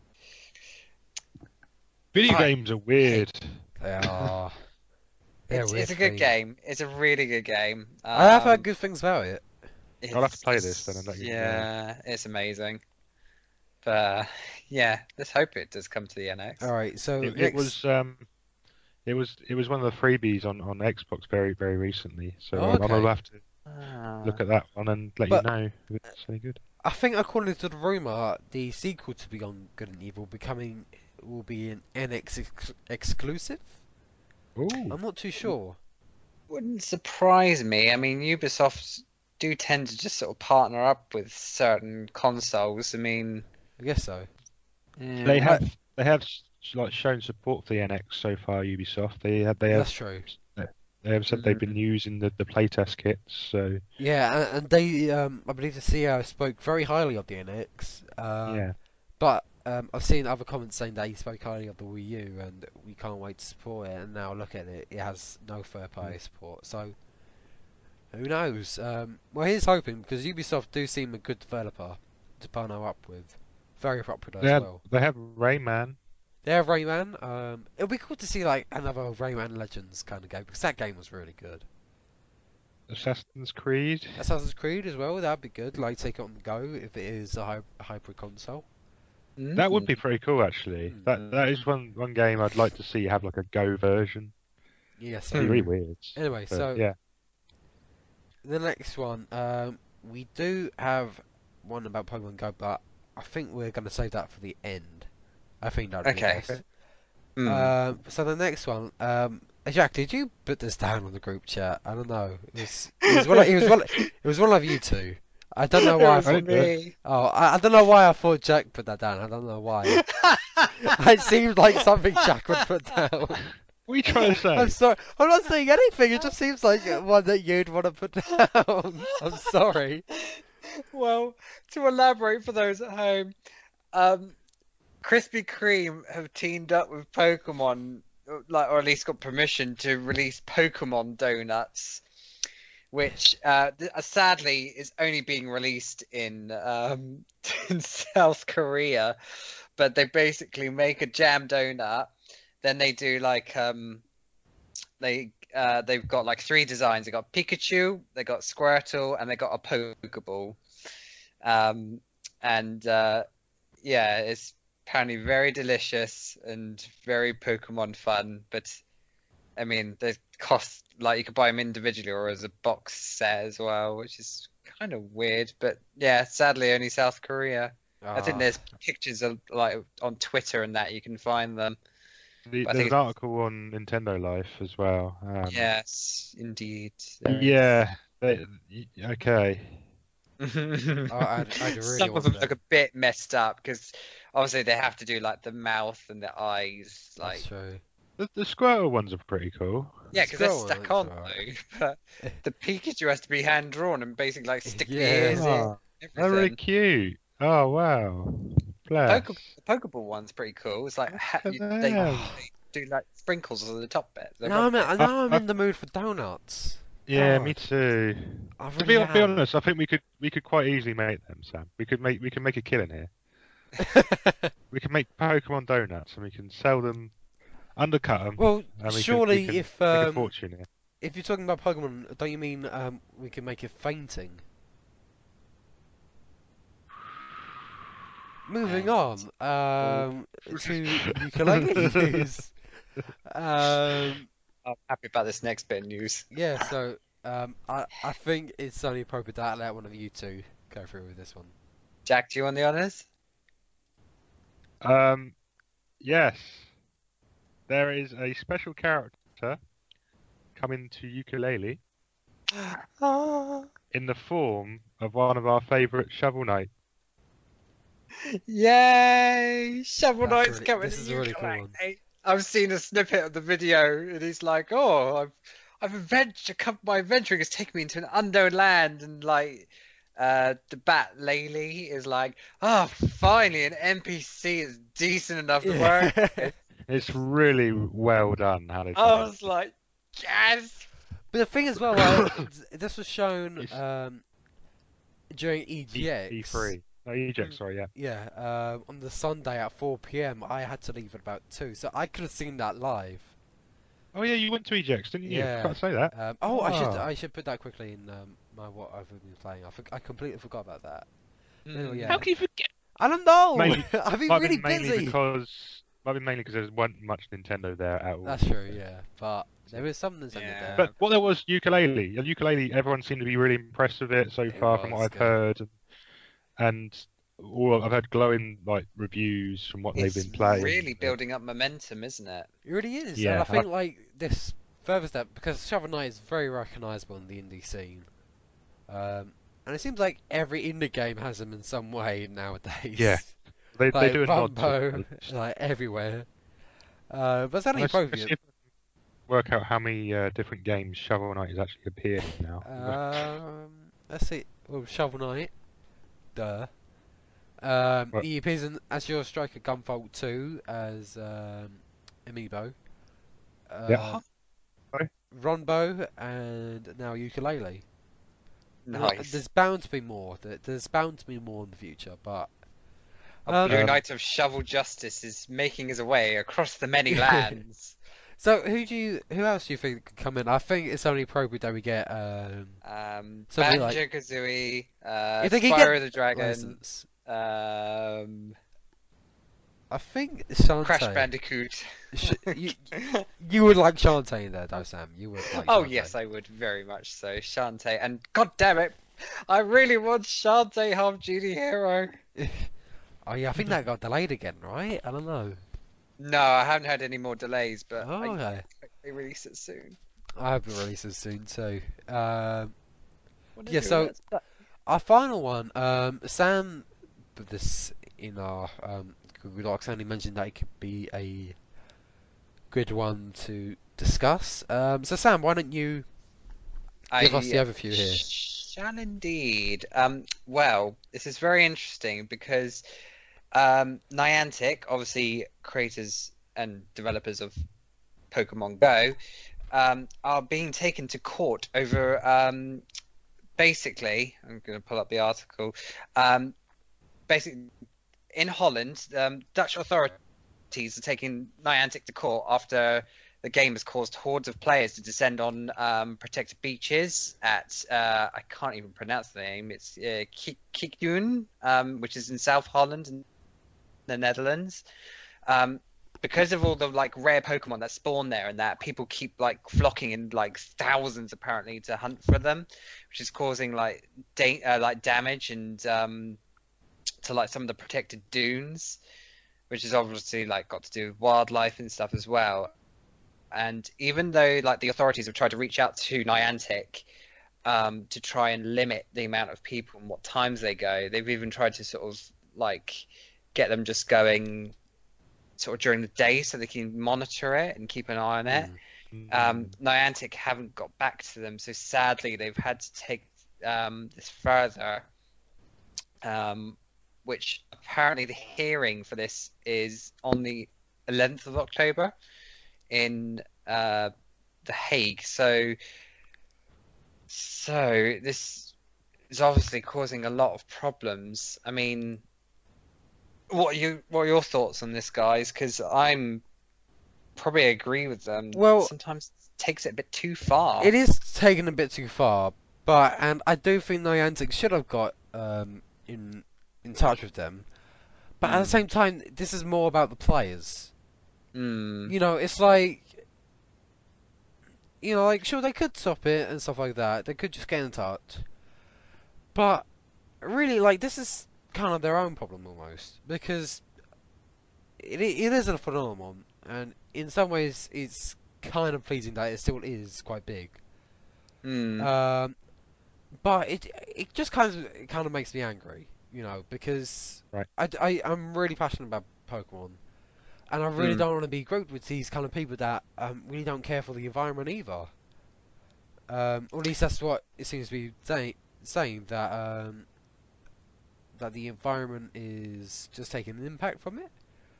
Video I games are weird. They are. They're It's weird a good thing. game. It's a really good game. I have heard good things about it. I'll have to play this then and let you know. Yeah, it's amazing. But yeah, let's hope it does come to the NX. All right, so It next. was one of the freebies on Xbox very recently, so Oh, I'll okay. have to look at that one and let you But- know if it's any good. I think according to the rumor, the sequel to Beyond Good and Evil will be an NX exclusive. Ooh. I'm not too sure. Wouldn't surprise me. I mean, Ubisoft do tend to just sort of partner up with certain consoles. I mean, I guess so. They yeah. have like shown support for the NX so far. Ubisoft they That's have true. they have said they've been using the playtest kits. So Yeah, and they, I believe the CEO spoke very highly of the NX. yeah, But I've seen other comments saying that he spoke highly of the Wii U, and we can't wait to support it. And now look at it; it has no third-party support. So who knows? Well, here's hoping because Ubisoft do seem a good developer to partner up with. Very popular as well. they have Rayman. They have Rayman. It'll be cool to see like another Rayman Legends kind of game because that game was really good. Assassin's Creed. Assassin's Creed as well. That'd be good. Like take it on the go if it is a hybrid console. That would be pretty cool, actually. That is one game I'd like to see have like a Go version. Yes. It'd be really weird. Anyway, But, so yeah, the next one, we do have one about Pokemon Go, but I think we're going to save that for the end. I think that'd be Okay. best. Hmm. So the next one, Jack, did you put this down on the group chat? I don't know. It was one of you two. I don't know why I It was thought. me. Oh, I don't know why I thought Jack put that down. I don't know why. It seemed like something Jack would put down. what are you trying to say? I'm sorry. I'm not saying anything. It just seems like one that you'd want to put down. I'm sorry. Well, to elaborate for those at home, Krispy Kreme have teamed up with Pokemon, or at least got permission to release Pokemon donuts, which sadly is only being released in in South Korea. But they basically make a jam donut, then they do like they've got like 3 designs. They got Pikachu, they got Squirtle, and they got a Pokeball. Yeah, it's apparently very delicious and very Pokemon fun. But I mean, they cost like you could buy them individually or as a box set as well, which is kind of weird. But yeah, sadly, only South Korea. I think there's pictures of like on Twitter and that you can find them. There's an article on Nintendo Life as well. Yes, indeed. Yeah. Okay. I'd really Some want of them that. look a bit messed up because obviously they have to do like the mouth and the eyes, like That's true. The Squirtle ones are pretty cool. yeah, because they're Scroll stuck looks on alright. though. But the Pikachu has to be hand drawn and basically like stick the Yeah. ears in. Oh, they're really Everything. cute. Oh wow. Bless. The Pokeball one's pretty cool. It's like Look at they them. do like sprinkles on the top bit. They're Now really- I'm in the mood for donuts. Yeah, God. me too. I To really be honest, I think we could quite easily make them, Sam. We can make a killing here. We can make Pokemon donuts and we can sell them, undercut them, Well, and we surely can if make a fortune here. if you're talking about Pokemon, don't you mean we can make it fainting? Moving on to ukulele news. I'm happy about this next bit of news. Yeah, so I think it's only appropriate that I let one of you two go through with this one. Jack, do you want the honors? Yes, there is a special character coming to ukulele in the form of one of our favourite Shovel Knight. Yay! Shovel That's Knight's really- coming. this is to a really cool Ukulele. one. I've seen a snippet of the video, and he's like, "Oh, my adventuring has taken me into an unknown land," and like, the Bat Laley is like, "Oh, finally an NPC is decent enough to work." with." It's really well done how they I done it. was like, "Yes!" But the thing as well, this was shown It's- during EGX. E3. No, EGX, sorry, yeah. Yeah, on the Sunday at 4 p.m. I had to leave at about 2, so I could have seen that live. Oh yeah, you went to Ejects, didn't you? Yeah. Forgot to say that. I Ah. should put that quickly in my what I've been playing. I completely forgot about that. Anyway, Mm. How yeah. can you forget? I don't know. Mainly, I've been might have really been mainly busy. because there wasn't much Nintendo there at all. That's true, So. yeah. But there is some Nintendo there. But Yeah. what there was ukulele. The ukulele, everyone seemed to be really impressed with it so It far, from what was I've good. heard, and all I've had glowing like reviews from what they've It's been playing. really building up momentum, isn't it? It really is, and I Yeah, think like this further step because Shovel Knight is very recognisable in the indie scene. And it seems like every indie game has them in some way nowadays. yeah, they Like do a nod to it, at Rumbo, least. like everywhere. But it's only Let's pro see if I can work out how many different games Shovel Knight has actually appeared in now. Let's see. Well, Shovel Knight, duh. Well, He appears in Azure Striker Gunvolt 2 as Amiibo. yeah. Ronbo and now Ukulele. And, Nice. there's bound to be more. There's bound to be more in the future, but Our Blue Um, Knight of Shovel Justice is making his way across the many lands. so who else do you think could come in? I think it's only appropriate that we get somebody like Banjo-Kazooie, if they could Spyro get the Dragon, license. um, I think Crash Shantae. Bandicoot. You would like Shantae in there, though, Sam. You would like. Oh Shantae. yes, I would very much so. Shantae, and god damn it, I really want Shantae Half Genie Hero. Oh yeah, I think that got delayed again, right? I don't know. No, I haven't had any more delays, but Oh, okay. I hope they release it soon. I hope it releases soon too. Wanna Yeah, do so that stuff. our final one, Sam put this in our Google Docs and he mentioned that it could be a good one to discuss. So Sam, why don't you give us the overview here? Shall indeed. Well, this is very interesting because Niantic, obviously creators and developers of Pokemon Go, are being taken to court over basically, I'm going to pull up the article. Basically, in Holland, Dutch authorities are taking Niantic to court after the game has caused hordes of players to descend on protected beaches at I can't even pronounce the name. It's Kikdoen, which is in South Holland in the Netherlands. Because of all the like rare Pokemon that spawn there and that people keep like flocking in like thousands apparently to hunt for them, which is causing like damage and to like some of the protected dunes, which is obviously like got to do with wildlife and stuff as well. And even though like the authorities have tried to reach out to Niantic to try and limit the amount of people and what times they go, they've even tried to sort of like get them just going sort of during the day so they can monitor it and keep an eye on it. Niantic haven't got back to them, so sadly they've had to take this further, which apparently the hearing for this is on the 11th of October in The Hague. So this is obviously causing a lot of problems. I mean, what are your thoughts on this, guys? Because I'm probably agree with them. Well, sometimes it takes it a bit too far. It is taken a bit too far, and I do think Niantic should have got in touch with them. But at the same time, this is more about the players. You know, it's like, sure, they could stop it and stuff like that. They could just get in touch. But really, like, this is kind of their own problem almost, because it is a phenomenon, and in some ways, it's kind of pleasing that it still is quite big. But it just kind of makes me angry, because Right. I'm really passionate about Pokemon. And I really don't want to be grouped with these kind of people that really don't care for the environment either. Or at least that's what it seems to be saying that that the environment is just taking an impact from it.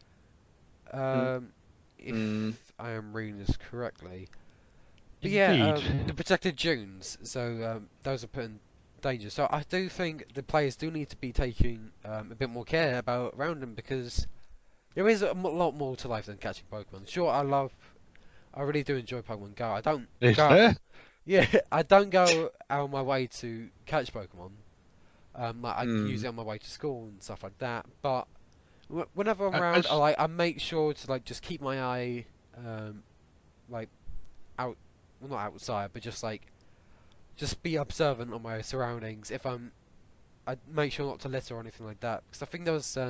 If I am reading this correctly. But yeah, the protected dunes. So those are put in danger. So I do think the players do need to be taking a bit more care around them, because there is a lot more to life than catching Pokemon. Sure, I love I really do enjoy Pokemon Go. I don't Is go, there? yeah, I don't go out of my way to catch Pokemon. Like I use Mm. it on my way to school and stuff like that. But whenever I'm around, As, I make sure to like just keep my eye, like out, well not outside, but just be observant on my surroundings. I make sure not to litter or anything like that. Because I think there was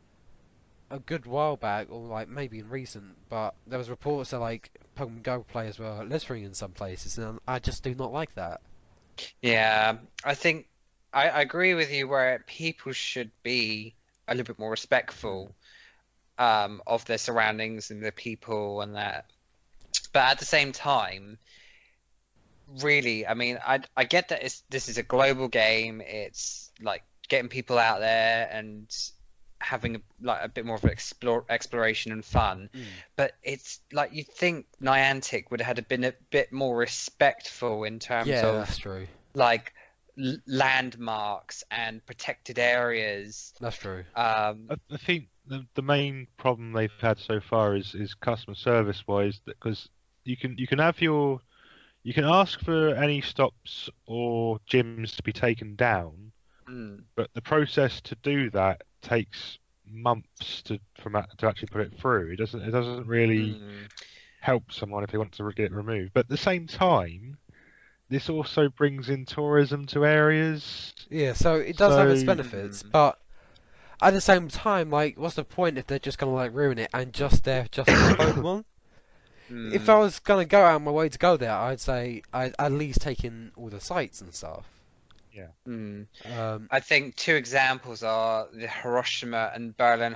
a good while back, or like maybe in recent, but there was reports that like Pokemon Go players were littering in some places, and I just do not like that. Yeah, I think I agree with you where people should be a little bit more respectful of their surroundings and their people and that. But at the same time, really, I mean, I get that this is a global game. It's like getting people out there and having like a bit more of an exploration and fun. Mm. But it's like you'd think Niantic would have been a bit more respectful in terms Yeah, of that's true. like landmarks and protected areas. That's true. I think the main problem they've had so far is customer service wise, because you can have your you can ask for any stops or gyms to be taken down, Mm, but the process to do that takes months to actually put it through. It doesn't really mm, help someone if they want to get it removed. But at the same time, this also brings in tourism to areas. Yeah, so it does have its So benefits, mm, but at the same time, like, what's the point if they're just gonna like ruin it and just there just for the Pokemon? If I mm. was gonna go out of my way to go there, I'd say I'd at least take in all the sights and stuff. yeah, Mm. Um, I think two examples are the Hiroshima and Berlin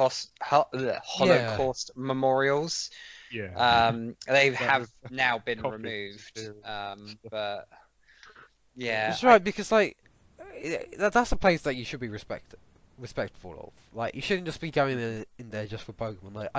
yeah, Holocaust memorials. yeah, They that have now been coffee removed. experience. But yeah, it's right because like that's a place that you should be respectful of. Like you shouldn't just be going in there just for Pokemon. Like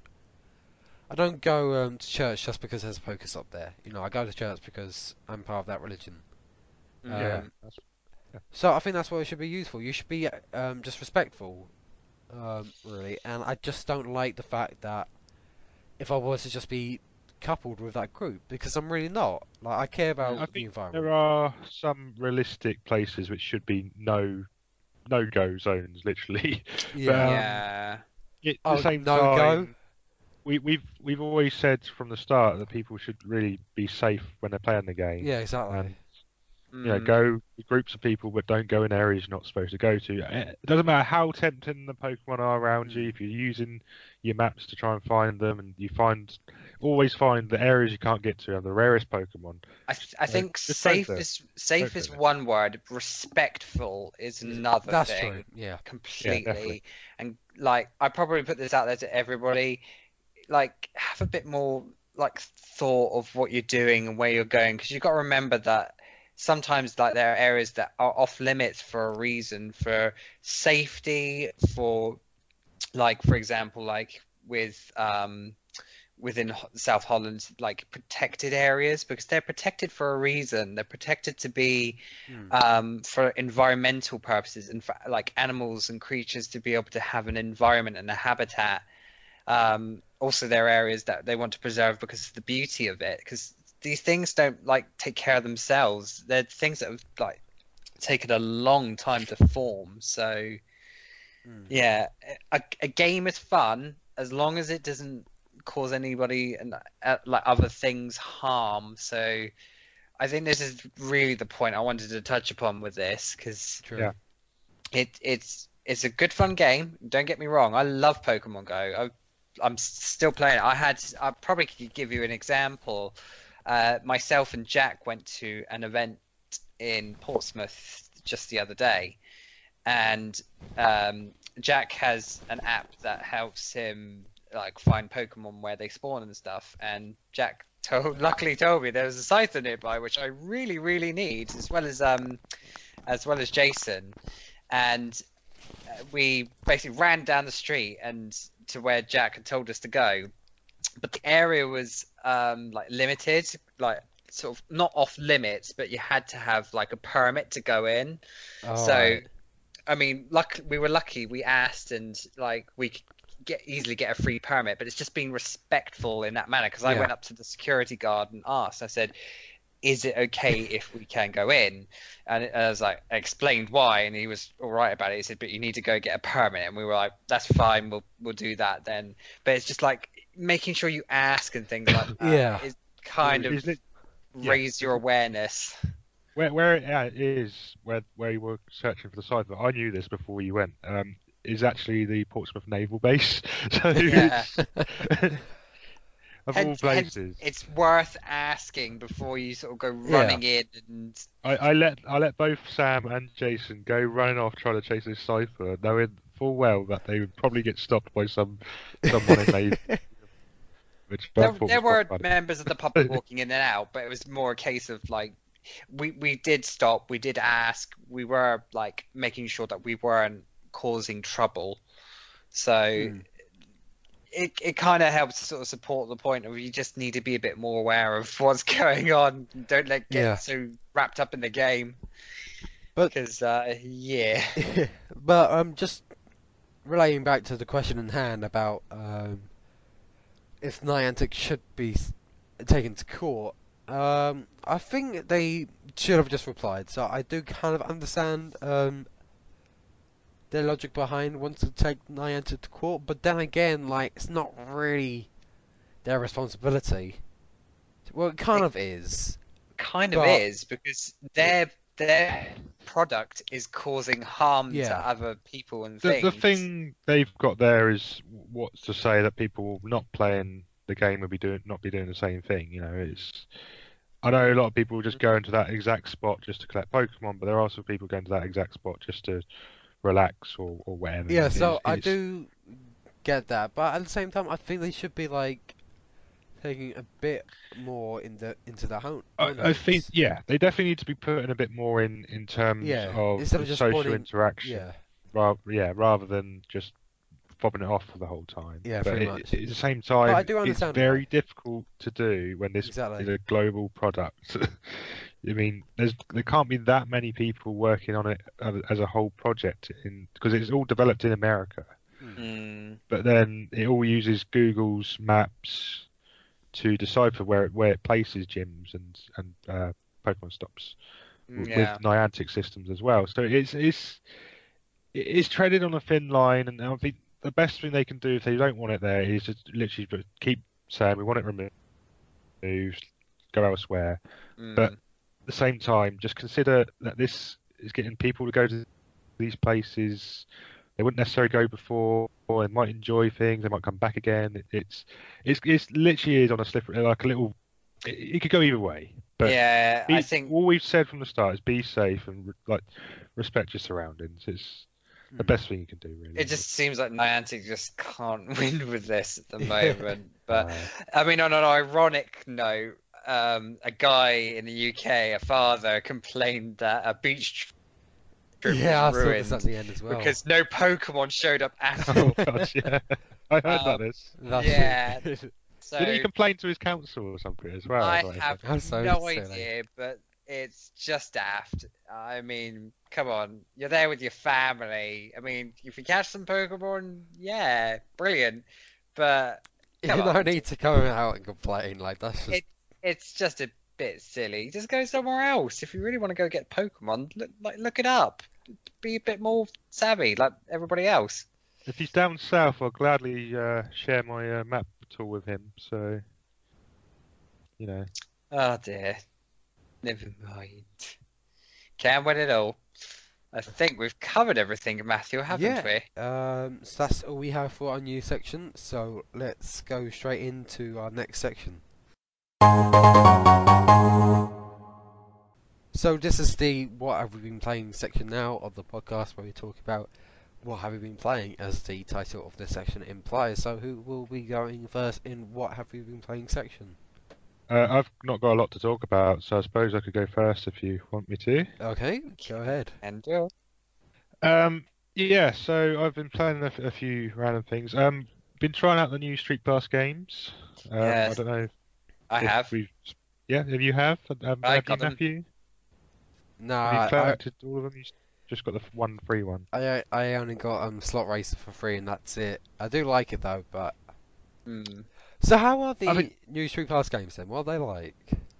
I don't go to church just because there's a Pokestop there. You know, I go to church because I'm part of that religion. Yeah, mm, yeah. So I think that's what it should be used for. You should be just respectful, really. And I just don't like the fact that if I was to just be coupled with that group, because I'm really not. Like I care I about the think environment. there are some realistic places which should be no go zones, literally. But Yeah. yeah, at the Oh, same no go. time, we've always said from the start that people should really be safe when they're playing the game, Yeah, exactly. and mm, go with groups of people, but don't go in areas you're not supposed to go to. It doesn't matter how tempting the Pokemon are around you. Mm. If you're using your maps to try and find them, and always find the areas you can't get to, and the rarest Pokemon. I think Just don't safe do it. is Don't safe do is it. one word. Respectful is another That's true. thing Yeah. Yeah, definitely. completely. And like I probably put this out there to everybody. Like have a bit more like thought of what you're doing and where you're going because you've got to remember that sometimes like there are areas that are off limits for a reason for safety for like for example like with within South Holland like protected areas because they're protected for a reason. They're protected to be Mm. for environmental purposes and for like animals and creatures to be able to have an environment and a habitat. Also, there are areas that they want to preserve because of the beauty of it. Because these things don't like take care of themselves. They're things that have like taken a long time to form. So Mm. yeah, a game is fun as long as it doesn't cause anybody and like other things harm. So I think this is really the point I wanted to touch upon with this because True. it's a good fun game. Don't get me wrong. I love Pokemon Go. I'm still playing it. I probably could give you an example. Myself and Jack went to an event in Portsmouth just the other day, and Jack has an app that helps him like find Pokemon where they spawn and stuff. And Jack luckily told me there was a Scyther nearby, which I really really need, as well as Jason. And we basically ran down the street and to where Jack had told us to go, but the area was like limited, like sort of not off limits, but you had to have like a permit to go in. All So right. I mean, we were lucky. We asked, and like easily get a free permit, but it's just being respectful in that manner. Because I Yeah. went up to the security guard and asked. I said, "Is it okay if we can go in?" And I was like, I explained why, and he was all right about it. He said, "But you need to go get a permit," and we were like, "That's fine. We'll do that then." But it's just like making sure you ask and things like that. Yeah. Is kind of Isn't it- yeah. raise your awareness. Where it is, where you were searching for the cipher, I knew this before you went, is actually the Portsmouth Naval Base. So Yeah. it's, of all Hence, places, it's worth asking before you sort of go running in and I let both Sam and Jason go running off trying to chase this cipher, knowing full well that they would probably get stopped by someone in Navy. Which I thought there was were quite funny. members of the public walking in and out, but it was more a case of like we did stop, we did ask, we were like making sure that we weren't causing trouble. So it kind of helps to sort of support the point of you just need to be a bit more aware of what's going on. Don't get Yeah. so wrapped up in the game. But- Because yeah. But just relating back to the question in hand about if Niantic should be taken to court, I think they should have just replied. So I do kind of understand their logic behind wanting to take Niantic to court, but then again, like, it's not really their responsibility. Well, it kind of is. Kind of But- is, because their product is causing harm Yeah. to other people and The things. thing they've got there is what's to say that people not playing the game will not be doing the same thing. You know, I know a lot of people just go into that exact spot just to collect Pokemon, but there are also people going to that exact spot just to relax or whatever. Yeah, so I It's- do get that, but at the same time, I think they should be like taking a bit more into the home. I think, yeah, they definitely need to be putting a bit more in terms Yeah, of instead of just social wanting- interaction, Yeah, rather than just fobbing it off for the whole time. Yeah, but pretty much. At the same time, I do it's understand very why. difficult to do when this Exactly. is a global product. I mean, there can't be that many people working on it as a whole project because it's all developed in America. Mm, But then it all uses Google's maps to decipher where it places gyms and Pokemon stops with Niantic systems as well. So it's treaded on a thin line, and I think the best thing they can do if they don't want it there is just literally keep saying we want it removed, go elsewhere. But at the same time, just consider that this is getting people to go to these places they wouldn't necessarily go before, or they might enjoy things, they might come back again. It's literally is on a slippery, like a little. It could go either way. But yeah, I think all we've said from the start is be safe and like respect your surroundings. It's the best thing you can do, really. it just seems like Niantic just can't win with this at the moment. But I mean, on an ironic note, a guy in the UK, a father, complained that a beach trip Yeah, I was saw ruined this at the end as well. because no Pokemon showed up at Oh all. gosh, yeah, I heard about this. That's Yeah. So Did he complain to his council or something as well? I Like, have That's so no silly. idea, but it's just daft. I mean, come on, you're there with your family. I mean, if you catch some Pokemon, yeah, brilliant. But You come don't on. need to come out and complain. Like, that's just. It's just a bit silly. Just go somewhere else. If you really want to go get Pokemon, look it up. Be a bit more savvy, like everybody else. if he's down south, I'll gladly share my map tool with him. So, you know. Oh dear. Never mind. Can't win it all. I think we've covered everything, Matthew, haven't Yeah. we? So that's all we have for our new section. So let's go straight into our next section. So this is the what have we been playing section now of the podcast where we talk about what have we been playing as the title of this section implies. So who will be going first in what have we been playing section? I've not got a lot to talk about, so I suppose I could go first if you want me to. Okay, go ahead. And do. Yeah, so I've been playing a few random things. Been trying out the new Street Pass games. Yes. I don't know. I if have. Yeah, have you have? I Have you, got them. Matthew? No, Have you I, collected all of them? just got the one free one? I only got Slot Racer for free, and that's it. I do like it though, but Hmm. so how are the I mean- new Street Pass games then? What are they like?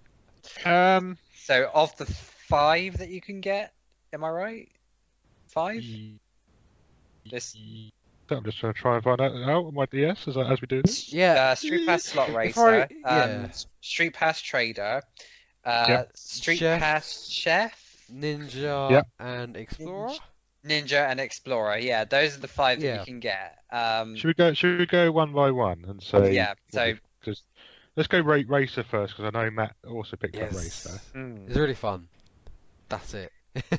So of the 5 that you can get, am I right? 5? This I'm just trying to find out on my DS as we do this. Yeah. Street Pass Slot Before Racer, yeah. Street Pass Trader, Yep. Street Chef. Pass Chef, Ninja Yep. and Explorer. Ninja, and Explorer. Yeah, those are the 5 that Yeah. you can get. Should we go one by one and say? Yeah, so- because let's go Racer first because I know Matt also picked up Racer. It's really fun. That's it.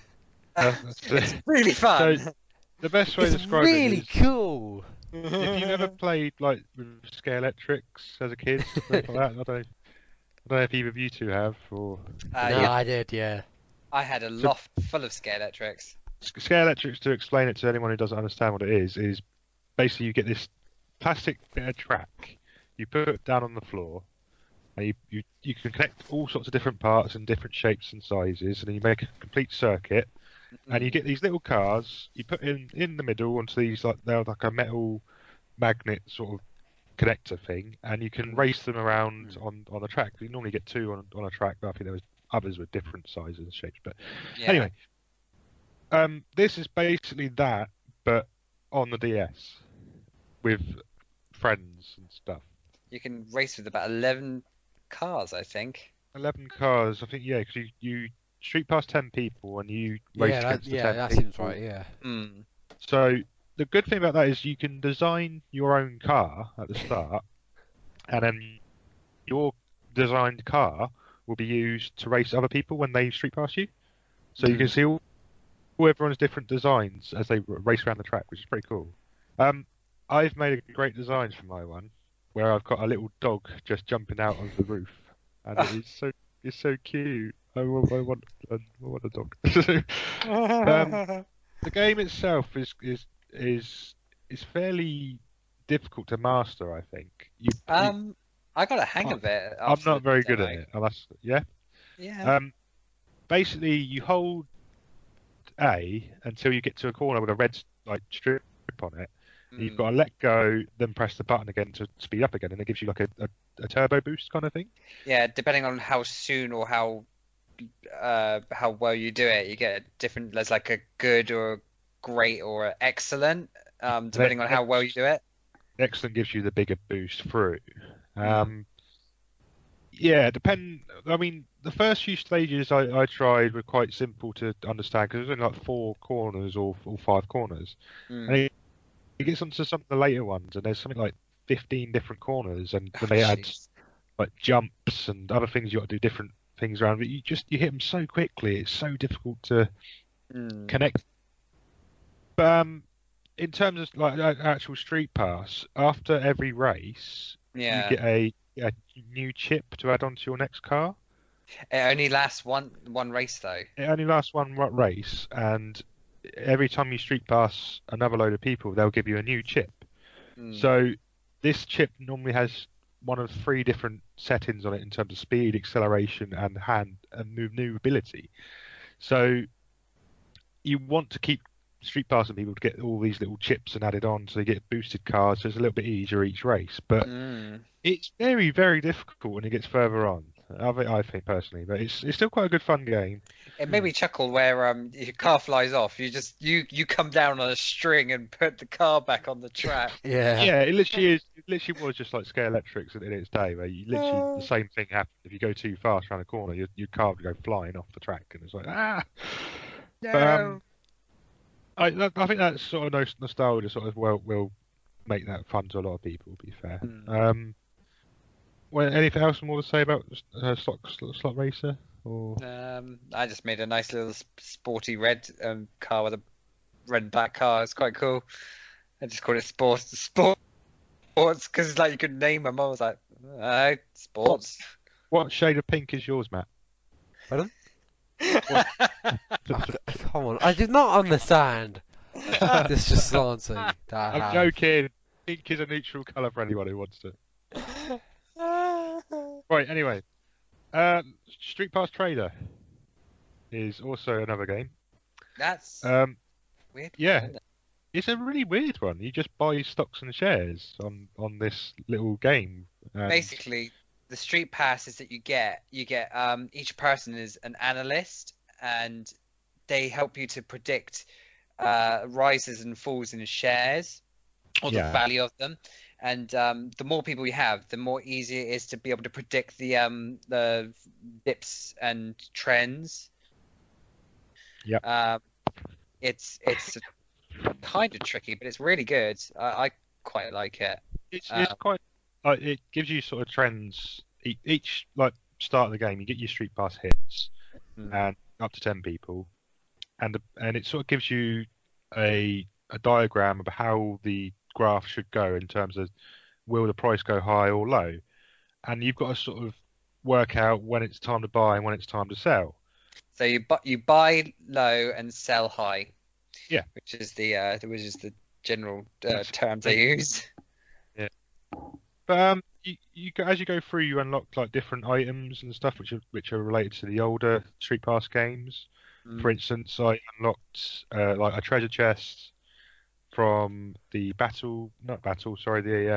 It's really fun. So, the best way to It's describe really it is cool. if you've ever played like with Scalextrics as a kid, something like that. I don't know if either of you two have or. No, Yeah, I did, yeah. I had a loft full of Scalextrics. Scalextrics, to explain it to anyone who doesn't understand what it is basically you get this plastic bit of track, you put it down on the floor, and you can connect all sorts of different parts and different shapes and sizes, and then you make a complete circuit, and you get these little cars, you put in the middle onto these, they're like a metal magnet sort of connector thing, and you can race them around on the track. You normally get 2 on a track, but I think there was others with different sizes and shapes. But Yeah. anyway, this is basically that, but on the DS with friends and stuff. You can race with about 11 cars, I think. 11 cars, I think, yeah, because you street past 10 people and you race against the 10 that people. seems right, yeah. Hmm. So the good thing about that is you can design your own car at the start, and then your designed car will be used to race other people when they street pass you. So you can see all everyone's different designs as they race around the track, which is pretty cool. I've made a great design for my one, where I've got a little dog just jumping out of the roof, and it's so cute. I want a dog. The game itself is fairly difficult to master, I think. I got a hang of it. I'm after not very the good at demo. it. Yeah. Yeah. Basically, you hold A until you get to a corner with a red strip on it. You've got to let go, then press the button again to speed up again, and it gives you like a turbo boost kind of thing. Yeah, depending on how soon or how well you do it, you get different. There's like a good or a great or a excellent, depending on how well you do it. Excellent gives you the bigger boost through. Yeah, I mean, the first few stages I tried were quite simple to understand because there's only like 4 corners or 5 corners. And it gets onto some of the later ones, and there's something like 15 different corners, and then they add like jumps and other things you got to do different things around. But you hit them so quickly, it's so difficult to connect. But in terms of like actual street pass, after every race, you get a new chip to add onto your next car. It only lasts one race though. It only lasts one race, and every time you street pass another load of people, they'll give you a new chip. So this chip normally has one of 3 different settings on it in terms of speed, acceleration, and maneuverability. So you want to keep street passing people to get all these little chips and added on, so you get boosted cars. So it's a little bit easier each race, but it's very, very difficult when it gets further on. I think personally, but it's still quite a good fun game. It made me chuckle where your car flies off. You come down on a string and put the car back on the track. Yeah, it literally is. It literally was just like Scalextrics in its day, where you literally the same thing happens if you go too fast around a corner, your car would go flying off the track, and it's like No. But, I think that sort of nostalgia sort of will make that fun to a lot of people. To be fair. Well, anything else more to say about Slot Racer? Or I just made a nice little sporty red car with a red and black car. It's quite cool. I just called it sports because it's like you could name them. I was like, sports. What shade of pink is yours, Matt? Pardon? Come on, I did not understand. This just slanting. I'm joking. Pink is a neutral colour for anyone who wants to. Right, anyway. Street Pass Trader is also another game. That's Um, weird. yeah, Isn't it? it's a really weird one. You just buy stocks and shares on this little game, and Basically, the street passes that you get each person is an analyst, and they help you to predict rises and falls in shares or the yeah, value of them. And the more people you have, the more easy it is to be able to predict the dips and trends. Yep. It's kind of tricky, but it's really good. I quite like it. it's quite it gives you sort of trends each like start of the game. You get your street pass hits Mm. and up to 10 people, and it sort of gives you a diagram of how the graph should go in terms of will the price go high or low, and you've got to sort of work out when it's time to buy and when it's time to sell. So you buy low and sell high. Yeah. Which is the general That's- terms they use. Yeah. But as you go through, you unlock like different items and stuff which are related to the older Street Pass games. For Mm. instance, I unlocked like a treasure chest from the not battle, sorry, the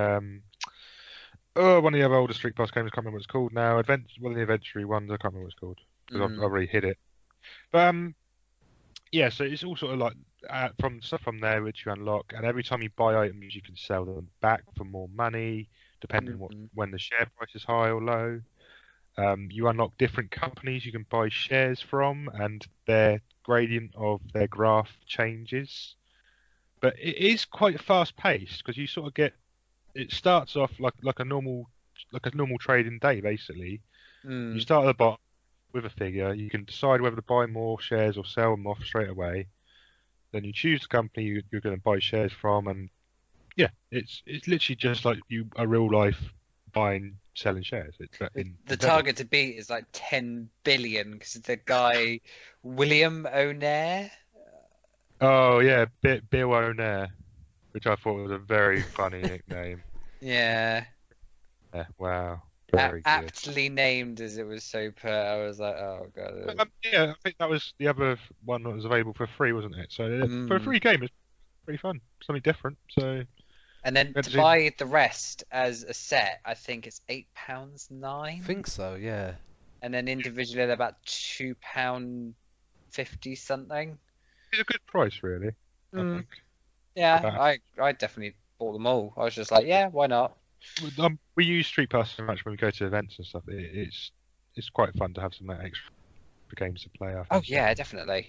one of the other older Street Pass games. I can't remember what it's called now. One of the adventure ones. I can't remember what it's called because I've Mm. already hit it. But yeah, so it's all sort of like from stuff from there which you unlock, and every time you buy items, you can sell them back for more money, depending Mhm. when the share price is high or low. You unlock different companies you can buy shares from, and their gradient of their graph changes. But it is quite fast paced because you sort of get it starts off like a normal trading day basically. You Mm. start at the bottom with a figure. You can decide whether to buy more shares or sell them off straight away. Then you choose the company you're going to buy shares from, and yeah, it's literally just like a real life buying selling shares. It's The, in the Nintendo. target to beat is like 10 billion because the guy William O'Neill. Oh yeah, Bill O'Neill, which I thought was a very funny nickname. Yeah, Yeah, wow, very good. aptly named as it was so put. I was like, oh But, god. yeah, I think that was the other one that was available for free, wasn't it? So for a Mm. free game, it's pretty fun, something different. So And then good to to see. buy the rest as a set, I think it's £8.09, I think so, yeah. and then individually they're about £2.50 something. It's a good price, really. I Mm. think. Yeah, That, I definitely bought them all. I was just like, yeah, why not? we use Street Pass so much when we go to events and stuff. It's quite fun to have some extra games to play. I Oh think. yeah, definitely.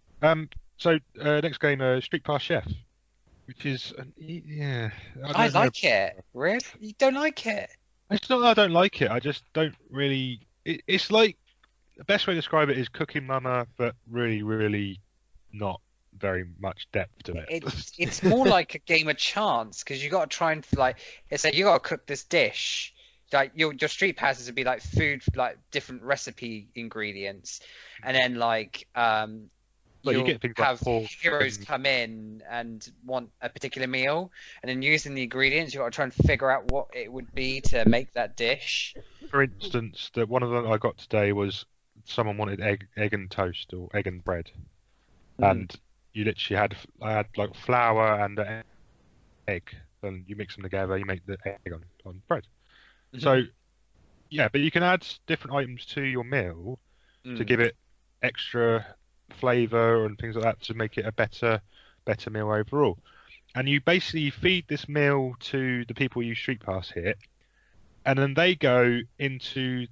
So next game, Street Pass Chef, which is yeah, I I don't know. like it. Really? You don't like it? It's not that I don't like it. I just don't really. It's like the best way to describe it is Cooking Mama, but really, really not very much depth to it. It's more like a game of chance because you got to try and like it's like you got to cook this dish. Like your street passes would be like food, like different recipe ingredients, and then like But you you'll get things like have pork heroes and come in and want a particular meal, and then using the ingredients, you got to try and figure out what it would be to make that dish. for instance, the one of them I got today was someone wanted egg and toast or egg and bread, and you literally I had like flour and egg, and you mix them together, you make the egg on bread. So yeah, but you can add different items to your meal to give it extra flavor and things like that to make it a better meal overall. And you basically feed this meal to the people you street pass hit, and then they go into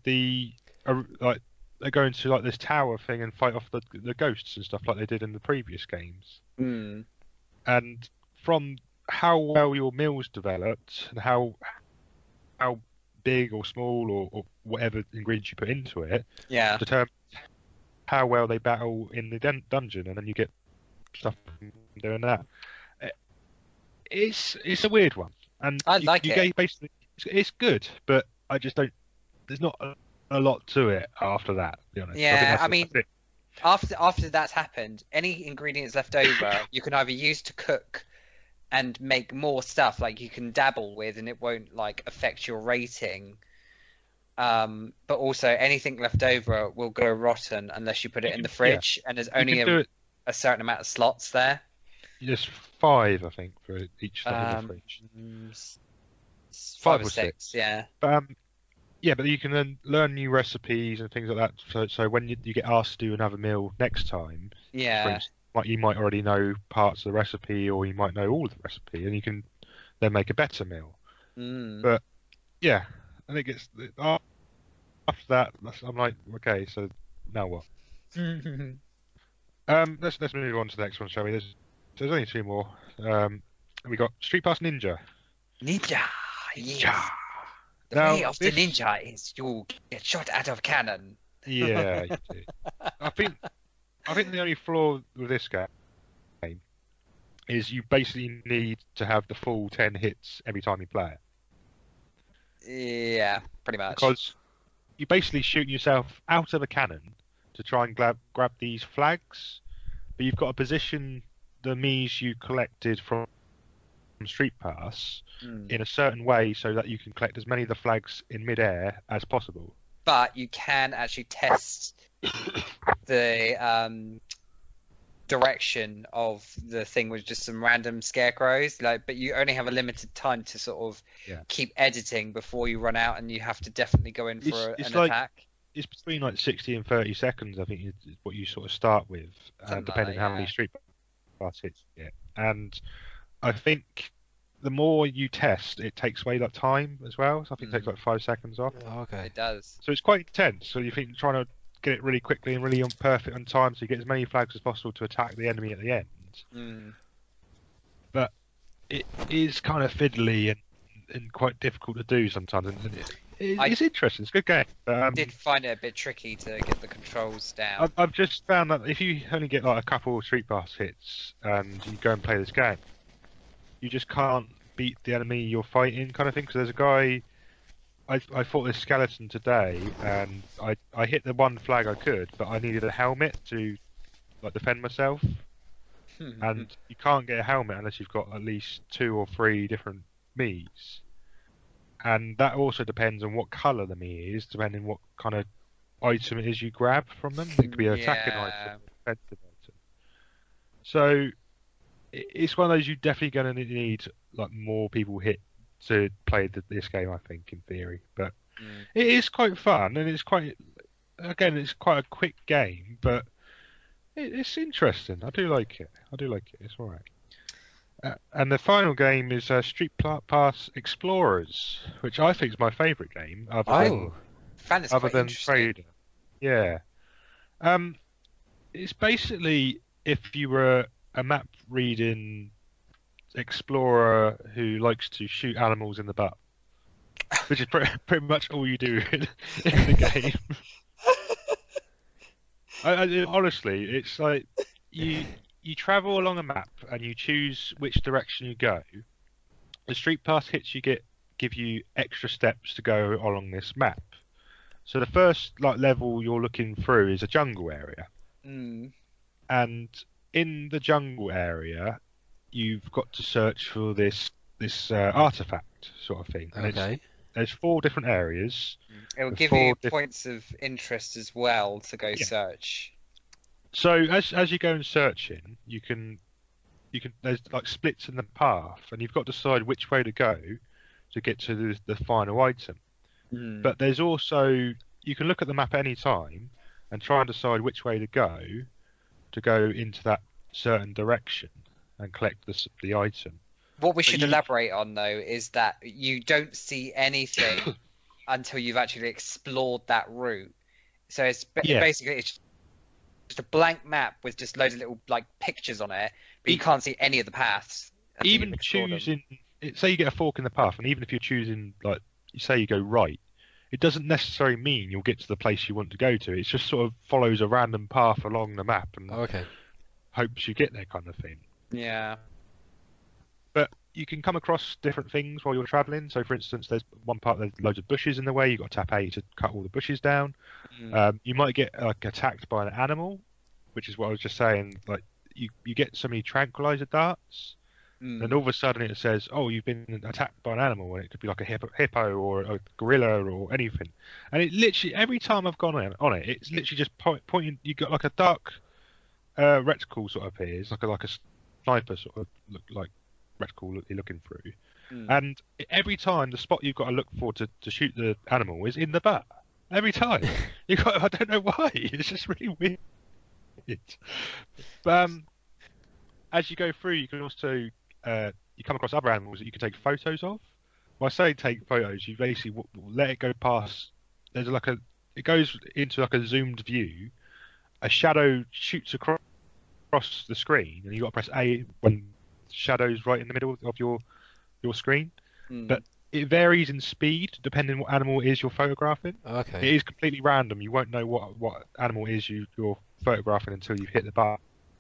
like they go into like this tower thing and fight off the ghosts and stuff like they did in the previous games. Mm. And from how well your meal's developed and how big or small or whatever ingredients you put into it Yeah, determines how well they battle in the dungeon, and then you get stuff from doing that. Uh, It's a weird one, and I you like you it. get basically it's good, but I just don't. There's not a lot to it after that. To be honest, I think Yeah, I mean, that's it. after that's happened, any ingredients left over, you can either use to cook and make more stuff like you can dabble with and it won't like affect your rating. But also anything left over will go rotten unless you put it in the Yeah, fridge and there's you only can do it. a certain amount of slots there. There's 5, I think, for each slot in the Um, fridge. Five 5 or or 6. six, yeah. But yeah, but you can then learn new recipes and things like that. So when you get asked to do another meal next time, for Yeah. instance, like you might already know parts of the recipe, or you might know all of the recipe, and you can then make a better meal. Mm. But yeah, I think it's after that. I'm like, okay, so now what? Let's move on to the next one, shall we? There's only 2 more. We got Street Pass Ninja. Ninja. Yeah. Yes. The Now, way of the ninja is you get shot out of cannon. Yeah, you do. I think the only flaw with this game is you basically need to have the full 10 hits every time you play it. Yeah, pretty much. Because you basically shoot yourself out of a cannon to try and grab these flags, but you've got to position the Miis you collected from Street Pass in a certain way so that you can collect as many of the flags in mid-air as possible. But you can actually test the direction of the thing with just some random scarecrows. But you only have a limited time to sort of keep editing before you run out, and you have to definitely go in for an attack. It's between like 60 and 30 seconds, I think, is what you sort of start with, depending on how many Street Pass hits you get. And I think the more you test, it takes away that time as well. So I think it takes like 5 seconds off. Oh, okay. It does. So it's quite intense. So you think trying to get it really quickly and really on perfect on time, so you get as many flags as possible to attack the enemy at the end. But it is kind of fiddly and quite difficult to do sometimes. And it's interesting. It's a good game. But, I did find it a bit tricky to get the controls down. I've just found that if you only get like a couple of Street Pass hits and you go and play this game, you just can't beat the enemy you're fighting, kind of thing. So there's a guy. I fought this skeleton today, and I hit the one flag I could, but I needed a helmet to like defend myself. And you can't get a helmet unless you've got at least 2 or 3 different Miis. And that also depends on what colour the Mii is, depending on what kind of item it is you grab from them. It could be an attacking item or a defensive item. So it's one of those you're definitely going to need like more people hit to play this game, I think, in theory. But it is quite fun, and it's quite a quick game, but it's interesting. I do like it. It's all right. And the final game is Street Pass Explorers, which I think is my favourite game, other than Trader. Yeah. It's basically if you were a map reading explorer who likes to shoot animals in the butt, which is pretty much all you do in the game. Honestly, it's like you travel along a map and you choose which direction you go. The Street Pass hits you give you extra steps to go along this map. So the first level you're looking through is a jungle area, and in the jungle area, you've got to search for this artifact sort of thing. And there's 4 different areas. It will give you points of interest as well to go search. So as you go and searching, you can there's like splits in the path, and you've got to decide which way to go to get to the final item. But there's also, you can look at the map any time and try and decide which way to go into that certain direction and collect the item. What we should elaborate on, though, is that you don't see anything until you've actually explored that route. So it's basically it's just a blank map with just loads of little pictures on it, but you can't see any of the paths. Even choosing, say you get a fork in the path, and even if you're choosing, say you go right, it doesn't necessarily mean you'll get to the place you want to go to. It just sort of follows a random path along the map and hopes you get there, kind of thing. Yeah. But you can come across different things while you're travelling. So, for instance, there's one part there's loads of bushes in the way. You've got to tap A to cut all the bushes down. You might get attacked by an animal, which is what I was just saying. You get so many tranquilizer darts, and all of a sudden it says, "Oh, you've been attacked by an animal," and it could be like a hippo or a gorilla or anything. And it literally every time I've gone on it, it's literally just pointing. You got like a dark reticle sort of appears, like a sniper sort of look like reticle you're looking through, and every time the spot you've got to look for to shoot the animal is in the butt. Every time. I don't know why. It's just really weird. But as you go through, you can also you come across other animals that you can take photos of. When I say take photos, you basically let it go past. There's it goes into like a zoomed view. A shadow shoots across the screen, and you got to press A when the shadow's right in the middle of your screen. But it varies in speed depending on what animal it is you're photographing. Okay. It is completely random. You won't know what animal it is you're photographing until you've hit the bar.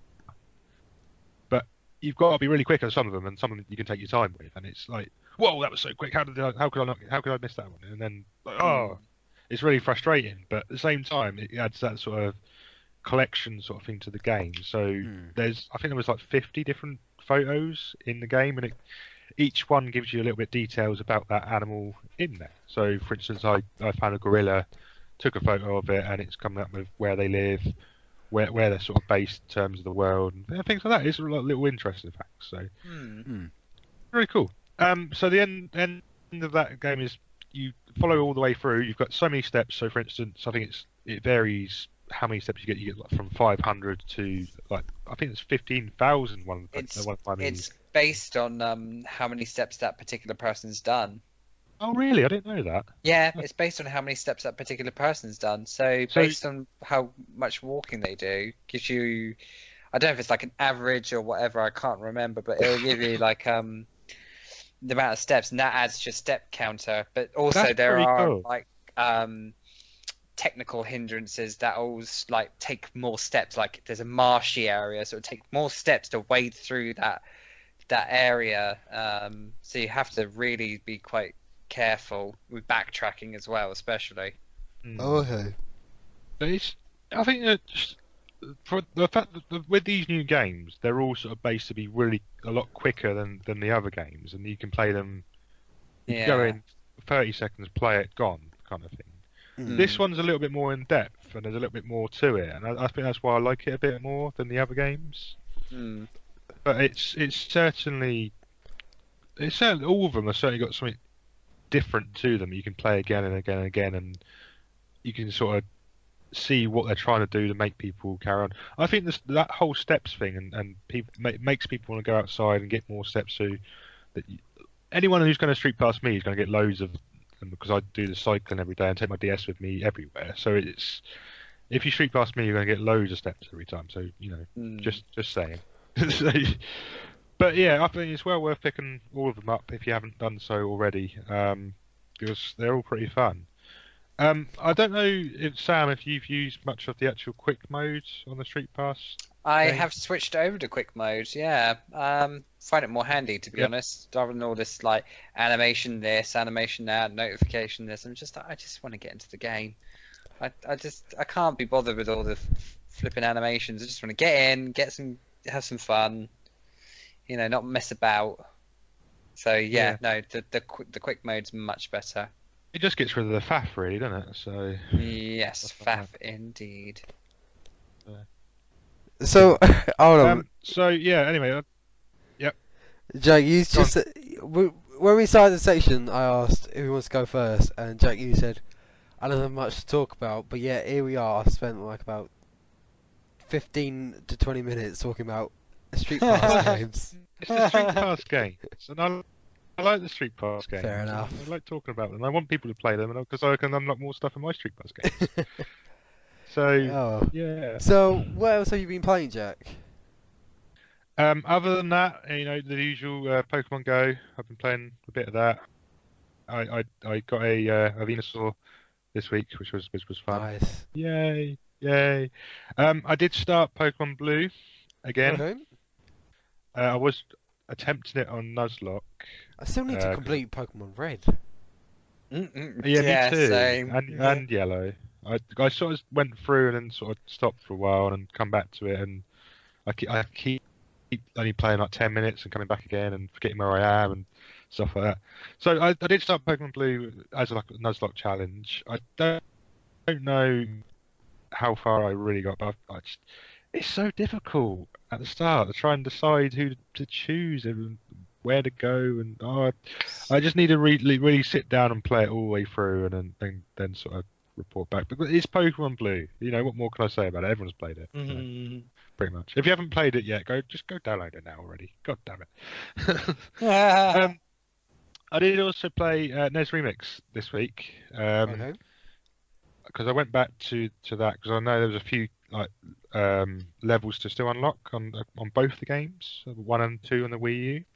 But you've got to be really quick on some of them, and some of them you can take your time with. And it's like, whoa, that was so quick. How could I miss that one? And then, it's really frustrating. But at the same time, it adds that sort of collection sort of thing to the game. So I think there was like 50 different photos in the game, and each one gives you a little bit details about that animal in there. So, for instance, I found a gorilla, took a photo of it, and it's coming up with where they live, where they're sort of based in terms of the world, and things like that. It's a little interesting facts. So, very cool. So the end of that game is you follow all the way through. You've got so many steps. So, for instance, I think it varies how many steps you get. You get like from 500 to like I think it's 15,000. It's based on how many steps that particular person's done. Oh, really? I didn't know that. Yeah, it's based on how many steps that particular person's done. So based on how much walking they do, gives you. I don't know if it's like an average or whatever. I can't remember, but it'll give you like the amount of steps, and that adds to your step counter. But also there are like technical hindrances that always like take more steps. Like there's a marshy area, so it takes more steps to wade through that area. So you have to really be quite careful with backtracking as well, especially. Okay. But I think that for the fact that with these new games, they're all sort of based to be really a lot quicker than the other games, and you can play them. You can go in 30 seconds, play it, gone, kind of thing. This one's a little bit more in depth, and there's a little bit more to it, and I think that's why I like it a bit more than the other games. But it's certainly all of them have certainly got something different to them. You can play again and again and again, and you can sort of see what they're trying to do to make people carry on. I think that whole steps thing and makes people want to go outside and get more steps. So that anyone who's going to street past me is going to get loads of them because I do the cycling every day and take my DS with me everywhere. So if you street past me, you're going to get loads of steps every time. So just saying. But yeah, I think it's well worth picking all of them up if you haven't done so already, because they're all pretty fun. I don't know if Sam, if you've used much of the actual quick modes on the Street Pass. I have switched over to quick mode. Yeah, find it more handy to be honest, rather than all this like animation this, animation that, notification this. I just want to get into the game. I can't be bothered with all the flipping animations. I just want to get in, have some fun. Not mess about. So no, the quick mode's much better. It just gets rid of the faff, really, doesn't it? So yes, faff indeed. So hold on. So yeah. Anyway, yep. Jack, you just when we started the section, I asked who wants to go first, and Jack, you said I don't have much to talk about, but yeah, here we are. I spent like about 15 to 20 minutes talking about Street Pass games. It's the Street Pass games, and I like the Street Pass games. Fair enough. I like talking about them. I want people to play them because I can unlock more stuff in my Street Pass games. So yeah. So what else have you been playing, Jack? Other than that, the usual Pokemon Go. I've been playing a bit of that. I got a Venusaur this week, which was fun. Nice. Yay! I did start Pokemon Blue again. Okay. I was attempting it on Nuzlocke. I still need to complete Pokemon Red. Yeah, me too. Same. And Yellow. I sort of went through and then sort of stopped for a while and come back to it, and I keep only playing like 10 minutes and coming back again and forgetting where I am and stuff like that. So I did start Pokemon Blue as like a Nuzlocke challenge. I don't know how far I really got, but it's so difficult at the start to try and decide who to choose and where to go. And I just need to really sit down and play it all the way through, and then sort of report back. But it's Pokemon Blue. You know, what more can I say about it? Everyone's played it, so, pretty much. If you haven't played it yet, go download it now already. God damn it. I did also play NES Remix this week. Okay. Because I went back to that because I know there was a few like levels to still unlock on both the games, 1 and 2 on the Wii U.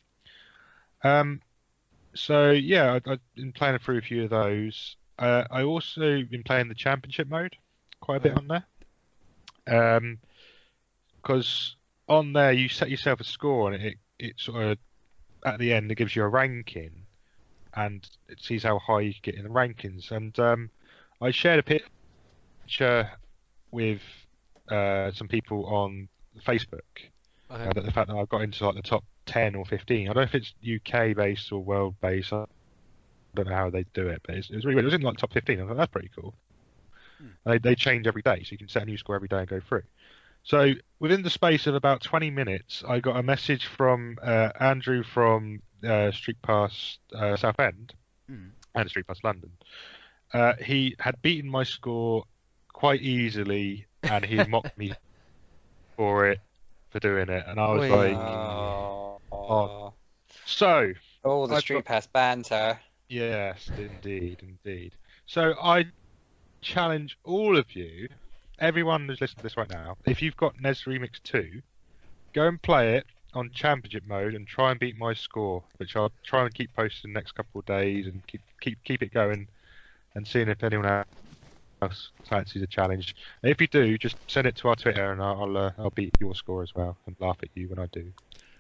So yeah, I've been playing through a few of those. I also been playing the championship mode quite a bit on there. Because on there you set yourself a score and it sort of at the end it gives you a ranking and it sees how high you can get in the rankings. And I shared a picture with some people on Facebook. Okay. The fact that I got into like the top 10 or 15. I don't know if it's UK based or world based. I don't know how they do it, but it was really weird. It was in like top 15. I thought that's pretty cool. They change every day, so you can set a new score every day and go through. So within the space of about 20 minutes, I got a message from Andrew from Street Pass Southend and Street Pass London. He had beaten my score quite easily, and he mocked me for doing it, and I was like, Oh. so All the I've Street got- Pass banter. yes, indeed. So I challenge all of you, everyone who's listening to this right now, if you've got NES Remix 2, go and play it on championship mode and try and beat my score, which I'll try and keep posting the next couple of days and keep it going and seeing if anyone else fancies a challenge. And if you do, just send it to our Twitter and I'll beat your score as well and laugh at you when I do.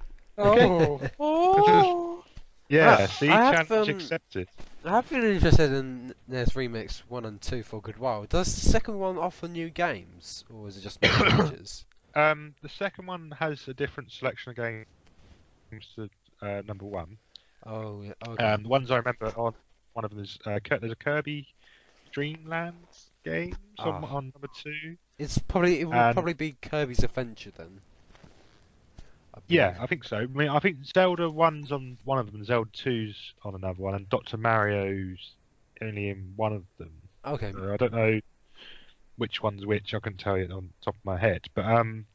Oh. Yeah, Ah, see, I have, challenge accepted. I have been interested in NES Remix 1 and 2 for a good while. Does the second one offer new games, or is it just more changes? The second one has a different selection of games to number 1. Oh, yeah, okay. The ones I remember on one of them is there's a Kirby Dreamland game on number 2. It would and- probably be Kirby's Adventure then. I Yeah, believe. I think so. I mean, I think Zelda 1's on one of them, Zelda 2's on another one, and Dr. Mario's only in one of them. Okay. So I don't know which one's which. I couldn't tell you on top of my head. But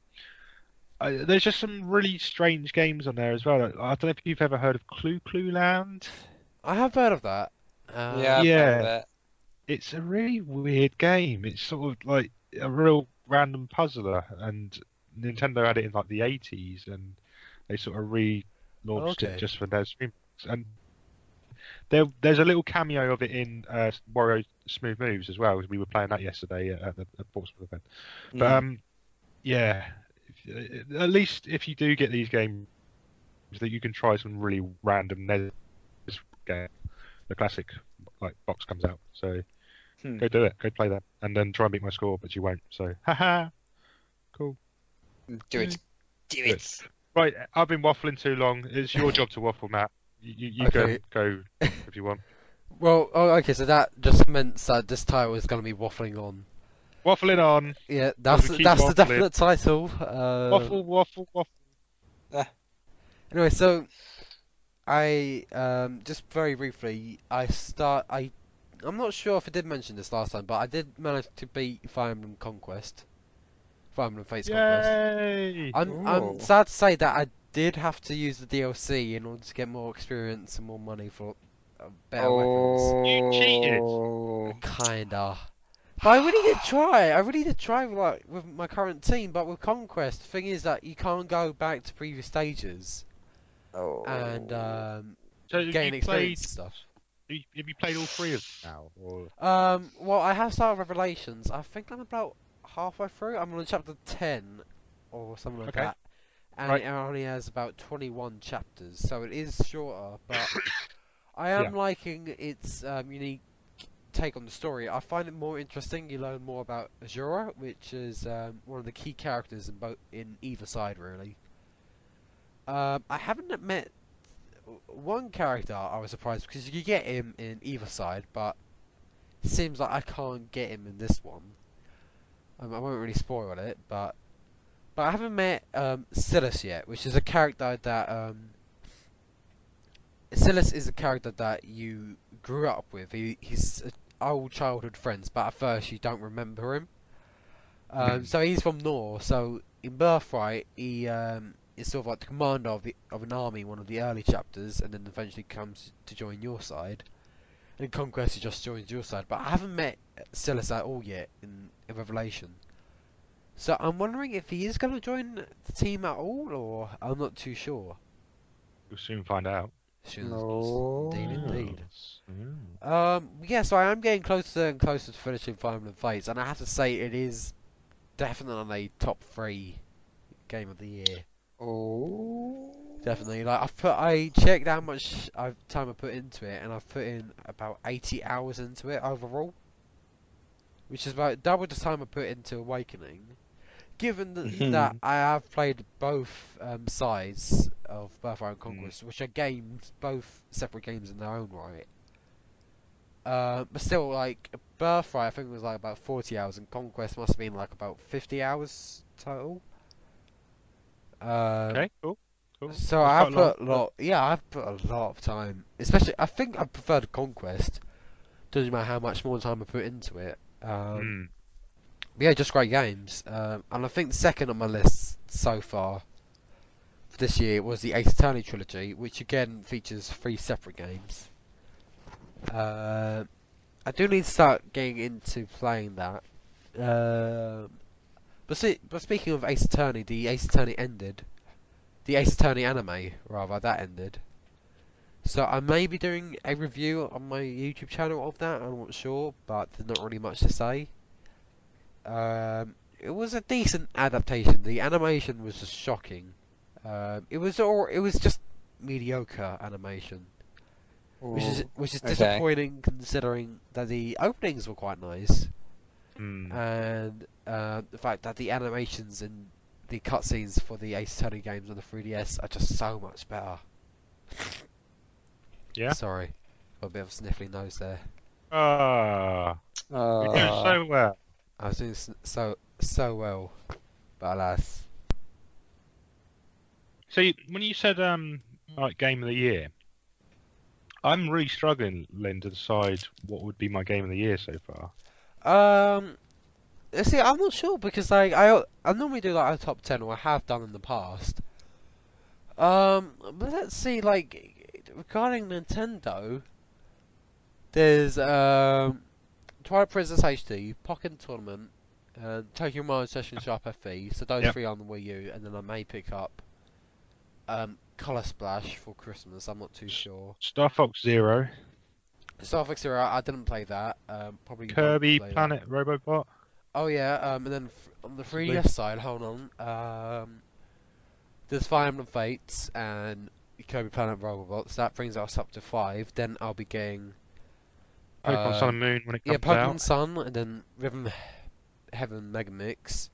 there's just some really strange games on there as well. I don't know if you've ever heard of Clue Land. I have heard of that. Yeah, I've Yeah. heard of it. It's a really weird game. It's sort of like a real random puzzler, and Nintendo had it in like the 80s, and they sort of relaunched Okay. it just for NES Remix. And there's a little cameo of it in Wario Smooth Moves as well. We were playing that yesterday at the Portsmouth event. But yeah, at least if you do get these games, that you can try some really random NES game. The classic like box comes out, so go do it, go play that, and then try and beat my score, but you won't. So, haha, cool. Do it. Do it. Right, I've been waffling too long. It's your job to waffle, Matt. You Okay. go if you want. Well, okay, so that just meant that this title is going to be waffling on. Waffling on. Yeah, that's we keep the waffling. definite title. Waffle. Anyway, so I just very briefly, I'm not sure if I did mention this last time, but I did manage to beat Fire Emblem Conquest, Fire Emblem Fates Conquest. Yay! I'm Ooh. sad to say that I did have to use the DLC in order to get more experience and more money for better weapons. You cheated. Oh. Kinda. But I really did try like with my current team, but with Conquest, the thing is that you can't go back to previous stages Oh. and So have gain you experience played? and stuff. Have you played all 3 of them now? Or Well, I have started Revelations. I think I'm about halfway through. I'm on chapter 10 or something like Okay. that. And Right. it only has about 21 chapters, so it is shorter, but I am Yeah. liking its unique take on the story. I find it more interesting. You learn more about Azura, which is one of the key characters in either side, really. I haven't met one character. I was surprised because you get him in either side, but it seems like I can't get him in this one. I won't really spoil it, but but I haven't met Silas yet, which is a character that Silas is a character that you grew up with. He's old childhood friends, but at first you don't remember him. So he's from Nor. So in Birthright, he is sort of like the commander of an army, in one of the early chapters, and then eventually comes to join your side. And in Conquest, he just joins your side. But I haven't met Silas at all yet in Revelation. So I'm wondering if he is going to join the team at all, or I'm not too sure. We'll soon find out. Indeed. Yes. Yeah, so I am getting closer and closer to finishing Fire Emblem Fates, and I have to say it is definitely on a top 3 game of the year. Oh. Definitely. Like I checked how much time I put into it, and I've put in about 80 hours into it overall, which is about double the time I put into Awakening. Given that I have played both sides of Birthright and Conquest, which are games, both separate games in their own right. But still, like Birthright, I think it was like about 40 hours, and Conquest must have been like about 50 hours total. Okay, cool. So That's I've quite put a lot. Yeah, I've put a lot of time. Especially, I think I prefer the Conquest. Doesn't matter how much more time I put into it. But yeah, just great games. And I think the second on my list so far for this year was the Ace Attorney trilogy, which again features 3 separate games. I do need to start getting into playing that. But speaking of Ace Attorney, the Ace Attorney ended. The Ace Attorney anime, rather, that ended. So I may be doing a review on my YouTube channel of that, I'm not sure, but there's not really much to say. It was a decent adaptation. The animation was just shocking. It was just mediocre animation, which is disappointing considering that the openings were quite nice, and the fact that the animations and the cutscenes for the Ace Attorney games on the 3DS are just so much better. Yeah. Sorry, got a bit of a sniffly nose there. You're doing so well. I was doing so well, but alas. So when you said like game of the year, I'm really struggling, Lynn, to decide what would be my game of the year so far. See, I'm not sure because like I normally do like a top 10, or I have done in the past. But let's see, like regarding Nintendo, there's Twilight Princess HD, Pokken Tournament, and Tokyo Mario Session Sharp FE. So those 3 on the Wii U, and then I may pick up Color Splash for Christmas. I'm not too sure. Star Fox Zero. Star Fox Zero, I didn't play that. Probably Kirby won't play Planet Robobot. Oh yeah, and then on the 3DS side, hold on. There's Fire Emblem Fates and Kirby Planet Robots. That brings us up to 5. Then I'll be getting Pokemon Sun and Moon when it comes Pokemon out. Sun, and then Rhythm Heaven Mega Mix.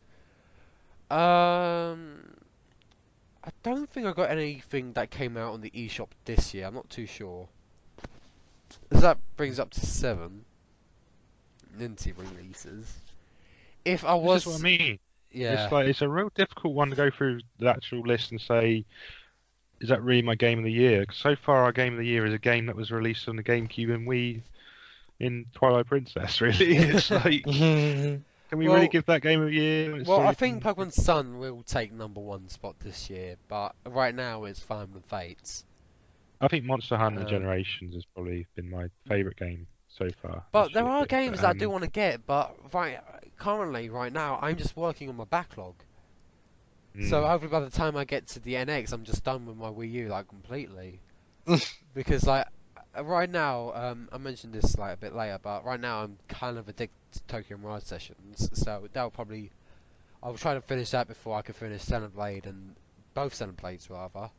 I don't think I got anything that came out on the eShop this year. I'm not too sure. So that brings up to 7 Ninty releases. If I was, This is what I mean. yeah, It's a real difficult one to go through the actual list and say, is that really my game of the year? 'Cause so far, our game of the year is a game that was released on the GameCube and Wii in Twilight Princess. Really, it's like, can we really give that game of the year? I think Pokemon Sun will take #1 spot this year, but right now it's Fire Emblem Fates. I think Monster Hunter Generations has probably been my favourite game so far. But there are games that I do want to get, but currently, right now, I'm just working on my backlog. So hopefully by the time I get to the NX, I'm just done with my Wii U, like, completely. Because, like, right now, I mentioned this, like, a bit later, but right now I'm kind of addicted to Tokyo Mirage Sessions, so I'll try to finish that before I can finish Xenoblade, and both Xenoblades, rather.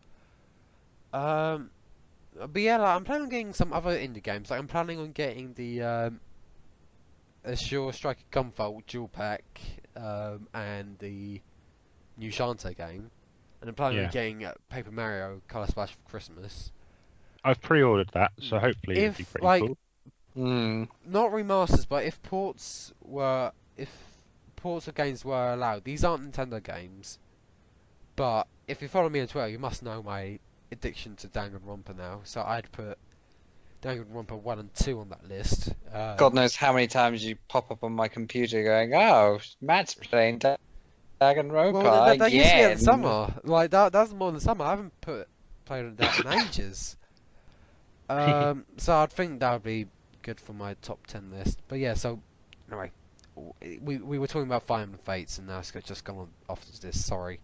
But yeah, like, I'm planning on getting some other indie games. Like, I'm planning on getting the Azure Striker Gunvolt dual pack, and the new Shantae game, and I'm planning on getting Paper Mario Color Splash for Christmas. I've pre-ordered that, so hopefully it'll be pretty cool. Not remasters, but if ports of games were allowed, these aren't Nintendo games. But if you follow me on Twitter, you must know my addiction to Danganronpa now. So I'd put Danganronpa 1 and 2 on that list. God knows how many times you pop up on my computer going, "Oh, Matt's playing Danganronpa Well, that used to be at the again." summer. Like that's more than summer. I haven't played that in ages. So I'd think that would be good for my top 10 list. But yeah, so anyway, we were talking about Fire Emblem Fates, and now it's just gone off to this. Sorry.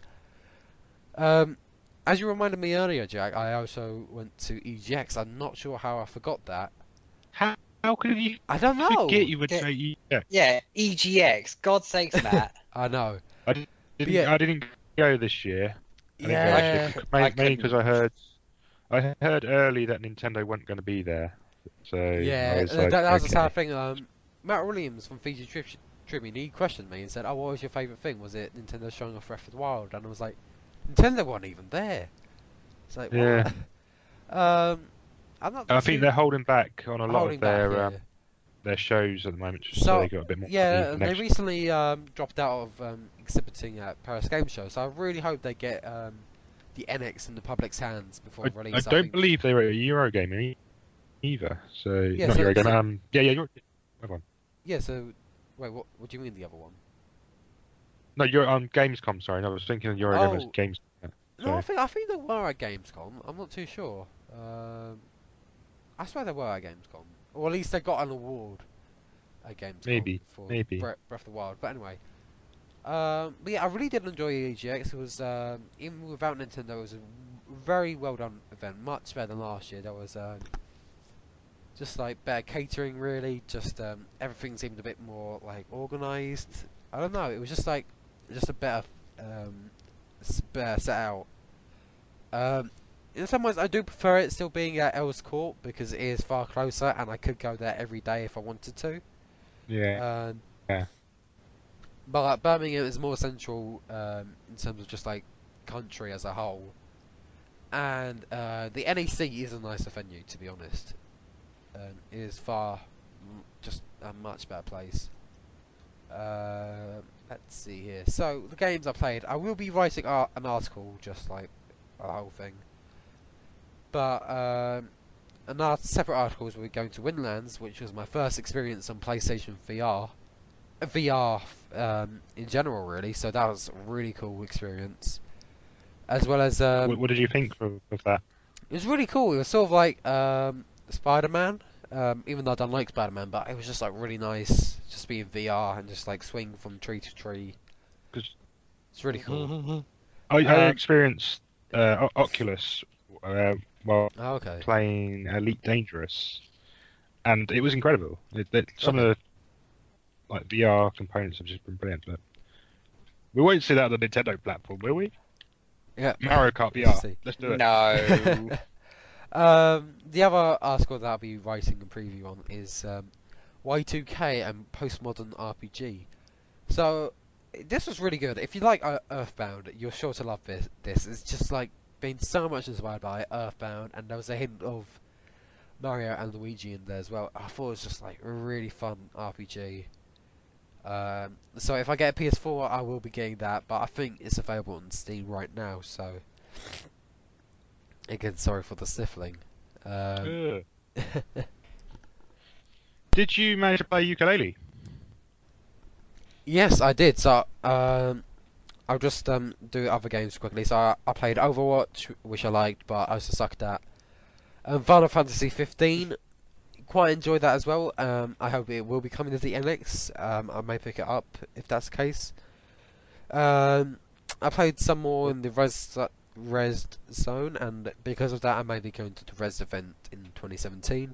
As you reminded me earlier, Jack, I also went to EGX. I'm not sure how I forgot that. How could you I don't know. forget you would Yeah. say EGX? Yeah, EGX. God's sakes, Matt. I know. I Yeah. didn't go this year. I didn't go Yeah. this year, I mainly because couldn't. I heard early that Nintendo weren't going to be there. So Yeah, I was like, that was the sad okay. thing. Matt Williams from Fiji Tribune, he questioned me and said, "Oh, what was your favourite thing? Was it Nintendo showing off Breath of the Wild?" And I was like, "Nintendo weren't even there." It's like, Yeah. what? I'm not I think too they're holding back on a lot holding of back, yeah. their shows at the moment, just so So they got a bit more yeah, for they next. recently dropped out of exhibiting at Paris Game Show. So I really hope they get the NX in the public's hands before I release. don't think. believe they were at Eurogamer either. So Yeah, not so- Eurogamer. Yeah, Euro. Hold on. Yeah. So wait, what do you mean the other one? No, you're on Gamescom. Sorry, no, I was thinking of Eurogamer as Oh. Games. No, I Sorry. think they were at Gamescom. I'm not too sure. I swear they were at Gamescom, or at least they got an award at Gamescom Maybe. for Maybe. Breath of the Wild. But anyway, but yeah, I really did enjoy EGX. It was even without Nintendo, it was a very well done event, much better than last year. There was just like better catering, really. Just everything seemed a bit more like organised. I don't know. It was just like just a better better set out. In some ways, I do prefer it still being at Earls Court because it is far closer, and I could go there every day if I wanted to. Yeah. Yeah. But like, Birmingham is more central in terms of just like country as a whole, and the NEC is a nicer venue, to be honest. It is just a much better place. Let's see here. So the games I played, I will be writing an article, just like a whole thing. But another separate article is we're going to Windlands, which was my first experience on PlayStation VR. VR in general, really. So that was a really cool experience. As well as What did you think of that? it was really cool. It was sort of like Spider-Man, even though I don't like Spider-Man, but it was just like really nice, just being VR and just like swing from tree to tree. 'Cause- It's really cool. I Um, experienced Oculus while Oh, okay. playing Elite Dangerous, and it was incredible. Some of the like VR components have just been brilliant. But we won't see that on the Nintendo platform, will we? Yeah. Mario Kart Let's VR. see. Let's do it. No. The other article that I'll be writing and preview on is Y2K and postmodern RPG. So this was really good. If you like Earthbound, you're sure to love this. It's just like been so much inspired by Earthbound, and there was a hint of Mario and Luigi in there as well. I thought it was just like a really fun RPG. So if I get a PS4, I will be getting that, but I think it's available on Steam right now. So again, sorry for the sniffling. Ugh. Did you manage to play ukulele? Yes, I did. So I'll just do other games quickly. So I played Overwatch, which I liked, but I also sucked at. Final Fantasy 15, quite enjoyed that as well. I hope it will be coming to the NX. I may pick it up if that's the case. I played some more in the Res Zone, and because of that, I may be going to the Res event in 2017.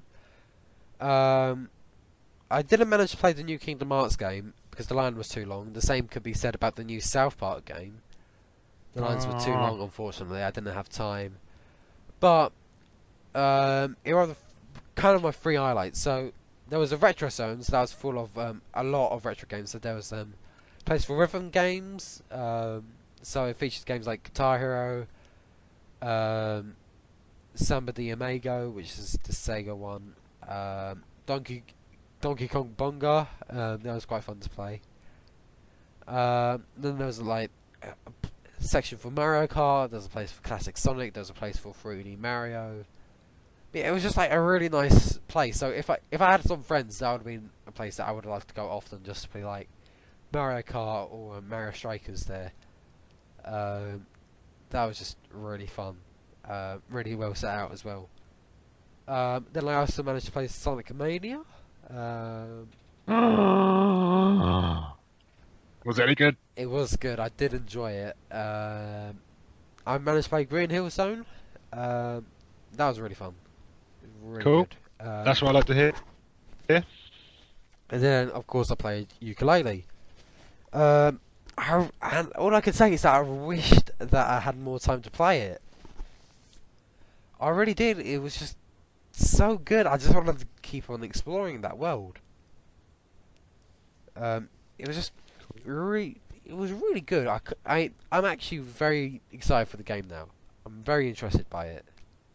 I didn't manage to play the new Kingdom Hearts game because the line was too long. The same could be said about the new South Park game. The lines were too long, unfortunately. I didn't have time. But here are kind of my three highlights. So there was a retro zone, so that was full of a lot of retro games. So there was place for rhythm games. So it features games like Guitar Hero, Samba de Amigo, which is the Sega one, Donkey Kong Bonga. That was quite fun to play. Then there was like section for Mario Kart. There's a place for classic Sonic. There's a place for 3D Mario. Yeah, it was just like a really nice place. So if I had some friends, that would have been a place that I would like to go often, just to play like Mario Kart or Mario Strikers there. That was just really fun. Really well set out as well. Then I also managed to play Sonic Mania. Was it any good? It was good. I did enjoy it. I managed to play Green Hill Zone. That was really fun. Really Cool. good. That's what I like to hear. And then, of course, I played Ukulele. And all I can say is that I wished that I had more time to play it. I really did. It was just so good. I just wanted to keep on exploring that world. It was just really, it was really good. I'm actually very excited for the game now. I'm very interested by it.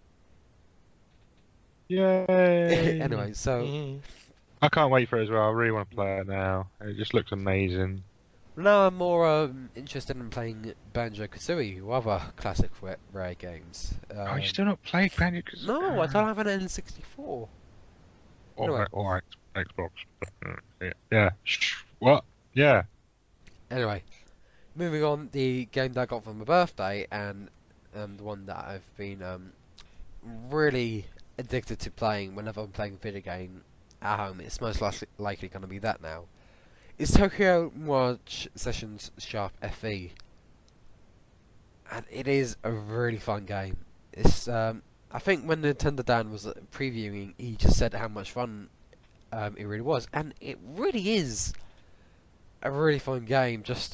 Yay! Anyway, so I can't wait for it as well. I really want to play it now. It just looks amazing. now I'm more interested in playing Banjo-Kazooie or other classic Rare games. Oh, you still not played Banjo-Kazooie? No, I don't have an N64. Anyway. Or Xbox. Yeah. What? Yeah. Anyway, moving on, the game that I got for my birthday and the one that I've been really addicted to playing whenever I'm playing a video game at home, it's most likely going to be that now. It's Tokyo Mirage Sessions Sharp FE, and it is a really fun game. It's I think when Nintendo Dan was previewing, he just said how much fun it really was, and it really is a really fun game. Just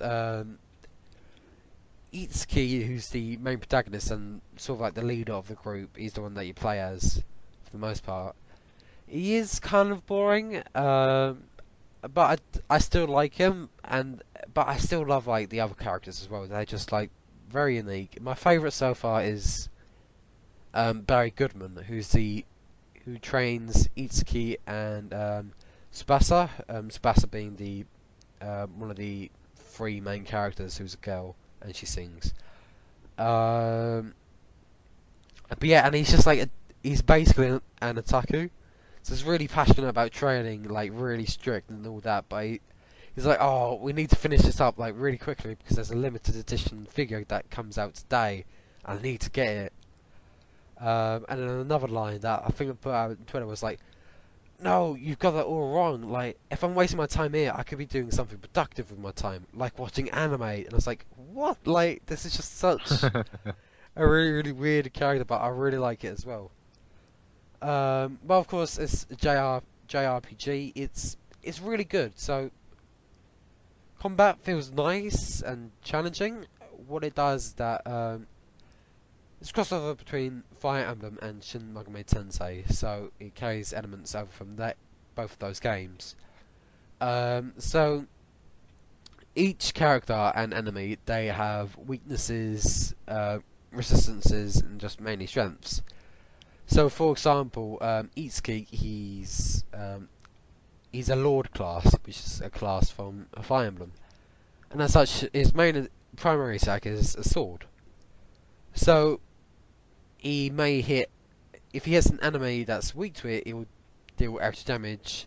Itsuki, who's the main protagonist and sort of like the leader of the group, he's the one that you play as for the most part. He is kind of boring, but I still like him, but I still love like the other characters as well. They're just like very unique. My favourite so far is Barry Goodman, who trains Itsuki and Tsubasa. Tsubasa being the one of the three main characters, who's a girl and she sings. But yeah, and he's just like he's basically an otaku. So he's really passionate about training, like really strict and all that. But he's like, oh, we need to finish this up like really quickly because there's a limited edition figure that comes out today. I need to get it. And then another line that I think I put out on Twitter was like, no, you've got that all wrong. Like, if I'm wasting my time here, I could be doing something productive with my time, like watching anime. And I was like, what? Like, this is just such a really, really weird character, but I really like it as well. Well, of course, it's a JRPG. It's really good. So, combat feels nice and challenging. What it does is that it's a crossover between Fire Emblem and Shin Megami Tensei, so it carries elements over from both of those games. So each character and enemy, they have weaknesses, resistances, and just mainly strengths. So, for example, Itsuki, he's a Lord class, which is a class from a Fire Emblem, and as such, his main primary attack is a sword. So he may hit, if he hits an enemy that's weak to it, he will deal extra damage.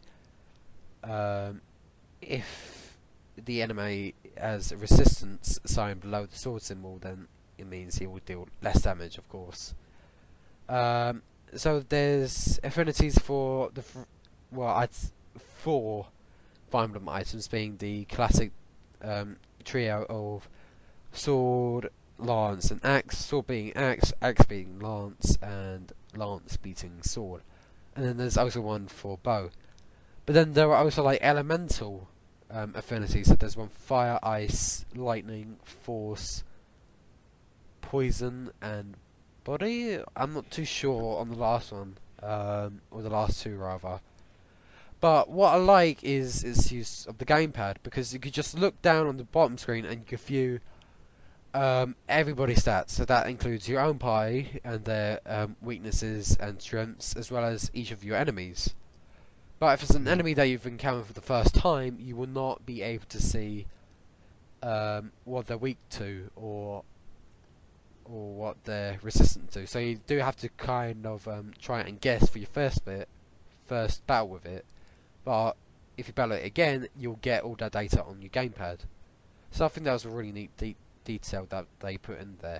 If the enemy has a resistance sign below the sword symbol, then it means he will deal less damage, of course. So there's affinities for four Fire Emblem items, being the classic trio of sword, lance, and axe. Sword being axe, axe being lance, and lance beating sword. And then there's also one for bow. But then there are also like elemental affinities. So there's one fire, ice, lightning, force, poison, and body. I'm not too sure on the last one, or the last two rather. But what I like is its use of the gamepad, because you could just look down on the bottom screen and you can view everybody's stats. So that includes your own party and their weaknesses and strengths, as well as each of your enemies. But if it's an enemy that you've encountered for the first time, you will not be able to see what they're weak to, or or what they're resistant to. So you do have to kind of try and guess for your first battle with it. But if you battle it again, you'll get all that data on your gamepad. So I think that was a really neat detail that they put in there.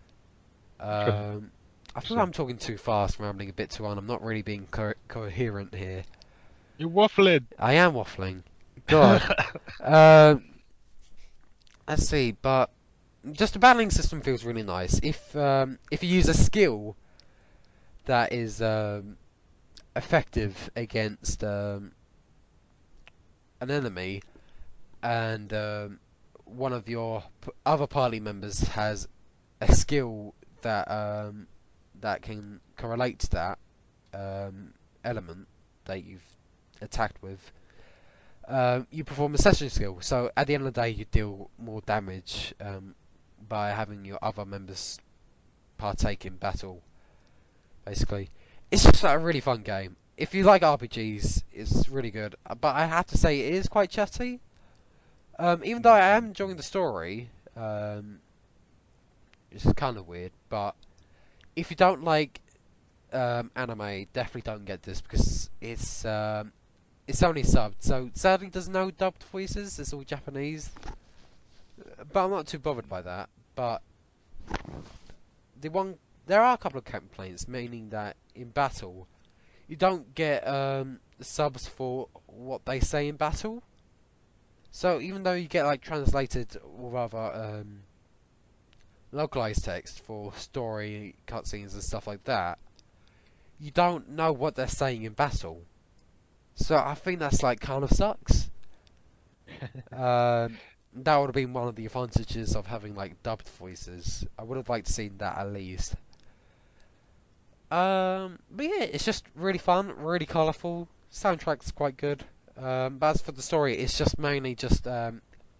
I feel I'm talking too fast, rambling a bit too on. I'm not really being coherent here. You're waffling. I am waffling. God. Let's see, but just the battling system feels really nice. If you use a skill that is effective against an enemy, and one of your other party members has a skill that that can correlate to that element that you've attacked with, you perform a session skill. So at the end of the day, you deal more damage by having your other members partake in battle. Basically, it's just a really fun game. If you like RPGs, it's really good. But I have to say, it is quite chatty. Even though I am enjoying the story, it's kind of weird. But if you don't like anime, definitely don't get this, because it's only subbed. So sadly, there's no dubbed voices. It's all Japanese. But I'm not too bothered by that. But there are a couple of complaints, meaning that in battle, you don't get subs for what they say in battle. So even though you get like translated or rather localized text for story, cutscenes and stuff like that, you don't know what they're saying in battle. So I think that's like kind of sucks. That would have been one of the advantages of having like dubbed voices. I would have liked to see that at least. But yeah, it's just really fun, really colourful. Soundtrack's quite good. But as for the story, it's just mainly just at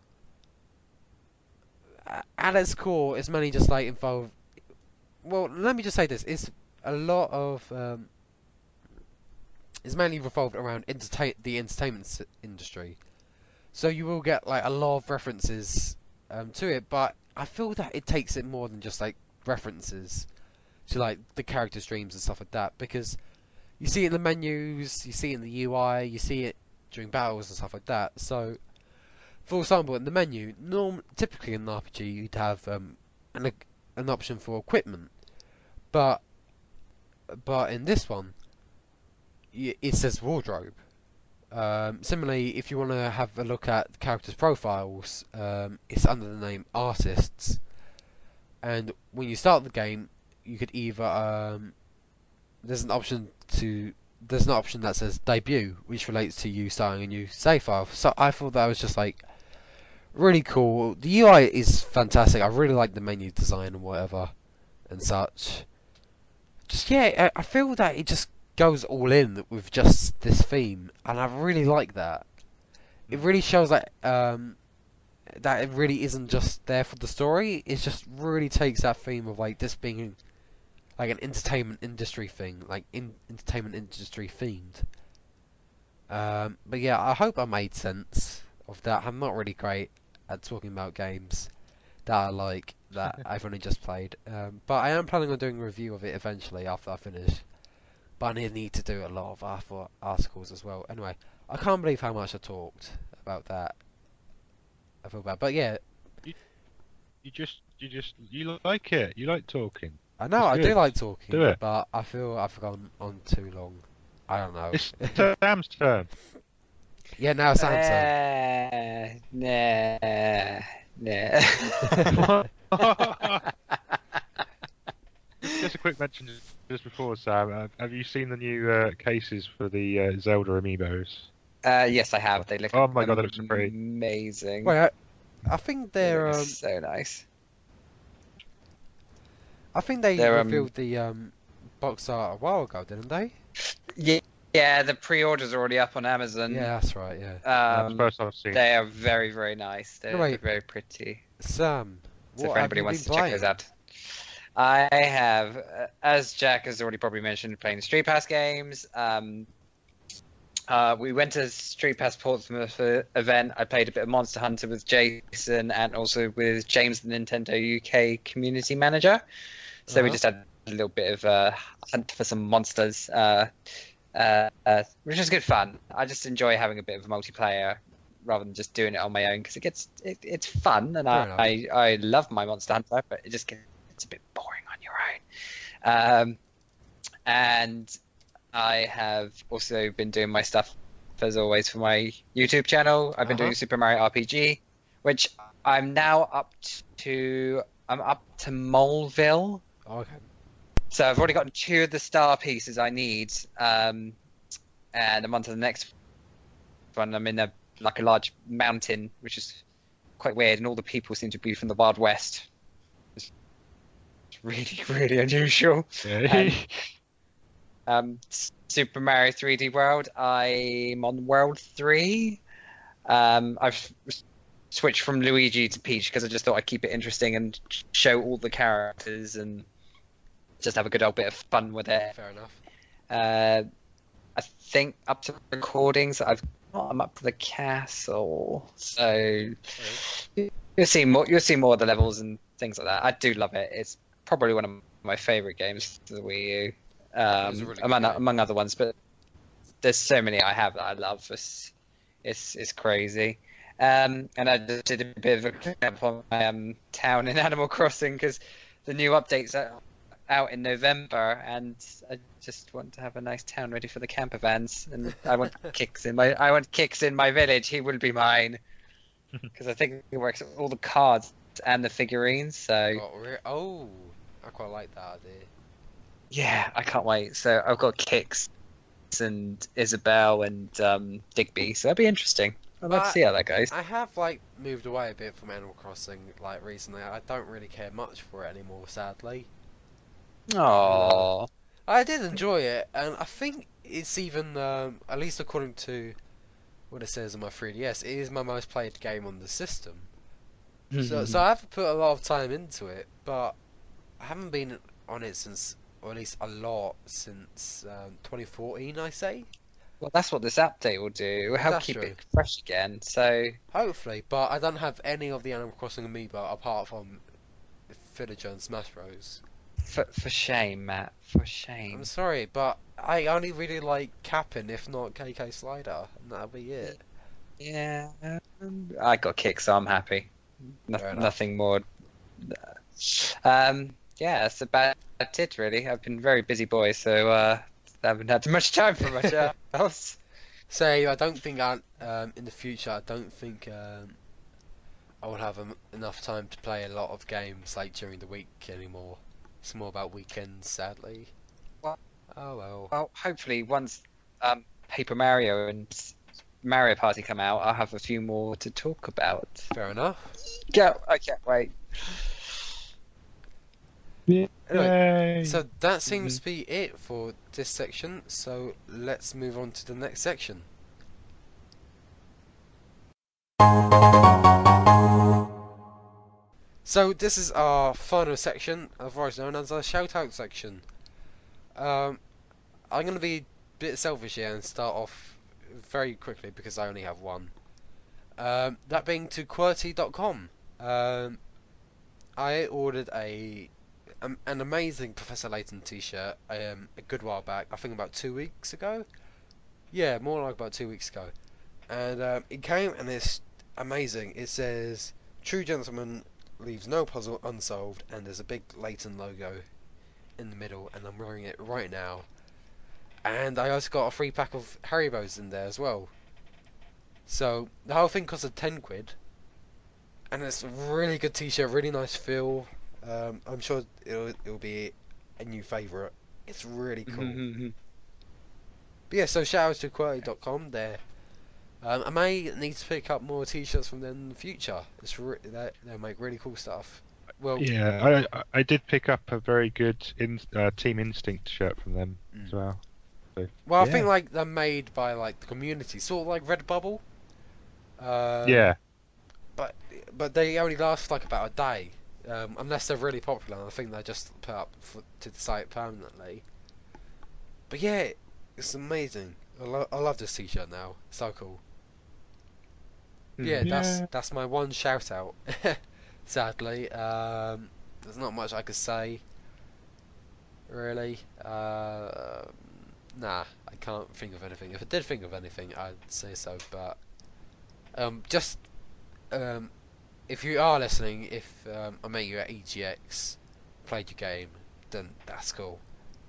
its core, it's mainly just like involved. Well, let me just say this: it's a lot of it's mainly revolved around the entertainment industry. So you will get like a lot of references to it, but I feel that it takes it more than just like references to like the character streams and stuff like that, because you see it in the menus, you see it in the UI, you see it during battles and stuff like that. So, for example, in the menu, typically in an RPG you'd have an option for equipment, but in this one, it says wardrobe. Similarly, if you want to have a look at characters' profiles, it's under the name artists. And when you start the game, you could either there's an option that says debut, which relates to you starting a new save file. So I thought that was just like really cool. The UI is fantastic. I really like the menu design and whatever and such. Just yeah, I feel that it just goes all in with just this theme, and I really like that. It really shows that that it really isn't just there for the story. It just really takes that theme of like this being like an entertainment industry thing, like entertainment industry themed. But yeah, I hope I made sense of that. I'm not really great at talking about games that I like, that I've only just played. But I am planning on doing a review of it eventually after I finish. But I need to do a lot of articles as well. Anyway, I can't believe how much I talked about that. I feel bad, but yeah. You like it. You like talking. I know, I do like talking, Do it. but I feel I've gone on too long. I don't know. It's Sam's turn. Yeah, now it's Sam's turn. Just a quick mention just before, Sam. Have you seen the new cases for the Zelda amiibos? Yes, I have. They look Oh my god, they look so pretty. amazing. Wait, I think They they're look so nice. I think they They're, revealed the box art a while ago, didn't they? Yeah, the pre-order's already up on Amazon. Yeah, that's right. Yeah. That's the first I've seen. They are very, very nice. They're Wait. very pretty. Sam, So what if anybody have you wants been to check those playing? out. I have, as Jack has already probably mentioned, playing the Street Pass games. We went to Street Pass Portsmouth event. I played a bit of Monster Hunter with Jason and also with James, the Nintendo UK community manager. So we just had a little bit of a hunt for some monsters, which is good fun. I just enjoy having a bit of a multiplayer rather than just doing it on my own because it's fun, and I love my Monster Hunter, but it just gets a bit boring on your own. And I have also been doing my stuff as always for my YouTube channel. I've been doing Super Mario RPG, which I'm now up to Moleville. Okay. So I've already gotten 2 of the star pieces I need, and I'm on to the next one. I'm in a large mountain, which is quite weird, and all the people seem to be from the Wild West. It's really, really unusual. Super Mario 3D World, I'm on World 3. I've switched from Luigi to Peach because I just thought I'd keep it interesting and show all the characters and just have a good old bit of fun with it. Fair enough. I think up to recordings, I'm up to the castle, so you'll see more. You'll see more of the levels and things like that. I do love it. It's probably one of my favorite games for the Wii U, really among other ones. But there's so many I have that I love. It's crazy. And I just did a bit of a cleanup on my town in Animal Crossing because the new updates are out in November, and I just want to have a nice town ready for the camper vans. And I want Kix in my village. He will be mine because I think it works with all the cards and the figurines. So I quite like that idea. yeah, I can't wait. So I've got Kix and Isabelle and Digby. So that'll be interesting. I'd like to see how that goes. I have moved away a bit from Animal Crossing recently. I don't really care much for it anymore, sadly. Aww. I did enjoy it, and I think it's even, at least according to what it says on my 3DS, it is my most played game on the system. So I have put a lot of time into it, but I haven't been on it since, or at least a lot since 2014, I say. Well, that's what this update will do. It will help That's keep true. it fresh again. So Hopefully, but I don't have any of the Animal Crossing amiibo apart from Villager and Smash Bros. for shame, Matt. For shame. I'm sorry, but I only really like Cap'n, if not KK Slider, and that'll be it. Yeah, I got kicked, so I'm happy. Fair enough. Nothing more. Yeah, that's about it, really. I've been a very busy boy, so I haven't had much time for much else. So I don't think in the future, I don't think I will have enough time to play a lot of games during the week anymore. It's more about weekends, sadly. Well- Oh well. Well, hopefully once Paper Mario and Mario Party come out, I'll have a few more to talk about. Fair enough. I can't wait. Anyway, so that seems to be it for this section. So let's move on to the next section. So this is our final section, otherwise known as our shout-out section. I'm going to be a bit selfish here and start off very quickly because I only have one. That being to QWERTY.com. I ordered an amazing Professor Layton t-shirt a good while back, I think about 2 weeks ago. Yeah, more like about 2 weeks ago. And it came and it's amazing. It says, "True gentleman leaves no puzzle unsolved," and there's a big Layton logo in the middle, and I'm wearing it right now. And I also got a free pack of Haribos in there as well. So the whole thing costed £10, and it's a really good t-shirt, really nice feel. I'm sure it'll be a new favourite. It's really cool. But yeah, so shout out to QWERTY.com there. I may need to pick up more t-shirts from them in the future. They'll make really cool stuff. Well, yeah, I did pick up a very good Team Instinct shirt from them as well. So, well, I yeah. think they're made by the community, sort of like Redbubble. Yeah. But they only last about a day, unless they're really popular. And I think they're just put up to the site permanently. But yeah, it's amazing. I love this t-shirt now. So cool. Hmm. Yeah, Yeah. that's my one shout out. Sadly, there's not much I could say. Really, nah, I can't think of anything. If I did think of anything, I'd say so. But just if you are listening, if I met you at EGX, played your game, then that's cool.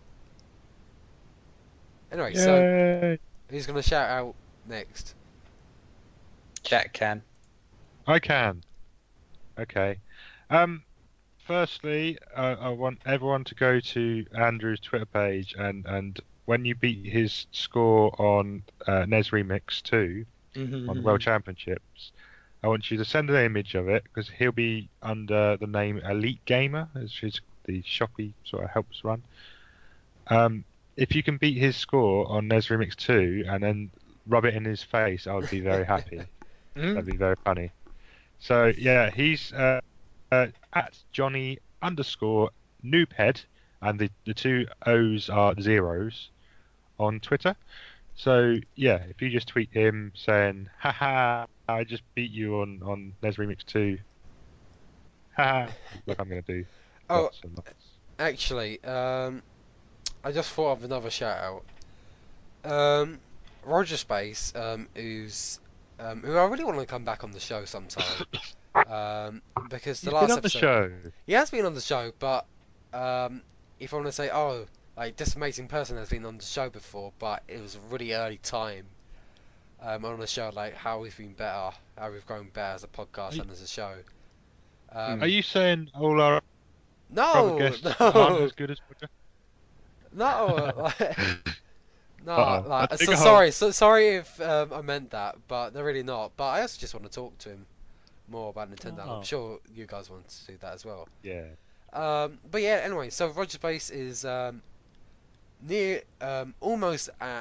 Anyway, so Yay! who's gonna shout out next? Jack can. I can. Okay. Firstly, I want everyone to go to Andrew's Twitter page and when you beat his score on NES Remix 2 on the World Championships, I want you to send an image of it because he'll be under the name Elite Gamer, which is the shop he sort of helps run. If you can beat his score on NES Remix 2 and then rub it in his face, I would be very happy. That'd be very funny. So yeah, he's at Johnny_Noobhead, and the two O's are zeros on Twitter. So yeah, if you just tweet him saying, "Haha, I just beat you on NES Remix 2," haha, like I'm gonna do. Oh, Lots and lots. actually, I just thought of another shout out. Roger Space, who I really want to come back on the show sometime. Because the He's last been on the episode, show. he has been on the show, but if I want to say, oh, like this amazing person has been on the show before, but it was a really early time on the show, like how we've been better, how we've grown better as a podcast and as a show. Are you saying all our other No, guests aren't no, as good as Roger? no, no. Uh-oh. Like, I so think sorry, sorry if I meant that, but they're really not. But I also just want to talk to him more about Nintendo. Oh. I'm sure you guys want to do that as well. Yeah. But yeah, anyway, so Roger Space is near, almost at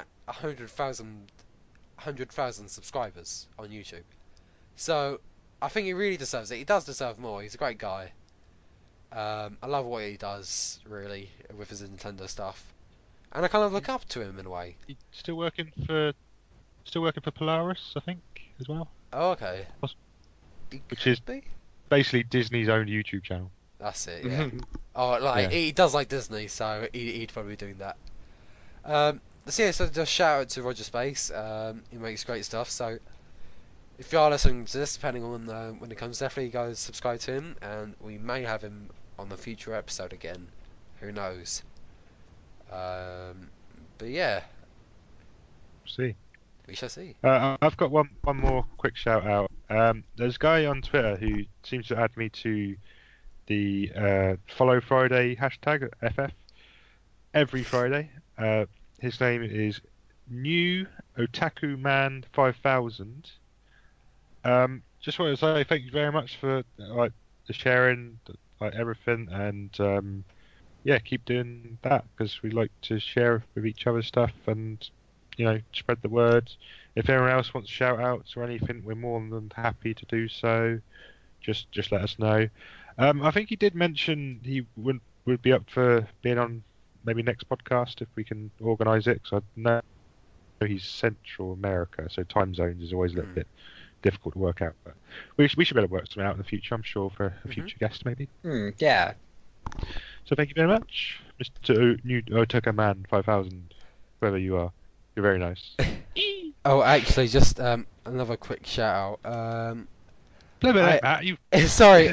100,000 subscribers on YouTube. So I think he really deserves it. He does deserve more. He's a great guy. I love what he does, really, with his Nintendo stuff, and I kind of look up to him in a way. He's still working for Polaris, I think, as well. Oh, okay. Poss- He which could is- be? Basically Disney's own YouTube channel. That's it, yeah. Oh, like, Yeah. he does like Disney, so he'd probably be doing that. So yeah, so just shout out to Roger Space. He makes great stuff, so if you are listening to this, depending on when it comes, definitely go subscribe to him, and we may have him on the future episode again. Who knows? But yeah, See. we shall see. I've got one more quick shout out. There's a guy on Twitter who seems to add me to the Follow Friday hashtag FF every Friday. His name is New Otaku Man 5000. Just want to say thank you very much for the sharing, everything, and yeah, keep doing that because we like to share with each other stuff and spread the word. If anyone else wants shout outs or anything, we're more than happy to do so. Just let us know. I think he did mention he would be up for being on maybe next podcast if we can organise it. Because I know he's Central America, so time zones is always a little bit difficult to work out. But we should be able to work something out in the future, I'm sure, for a future guest maybe. Yeah. So thank you very much, Mr. New Otaku Man 5000, whoever you are. You're very nice. Oh, actually, just another quick shout out. Matt, you. Sorry.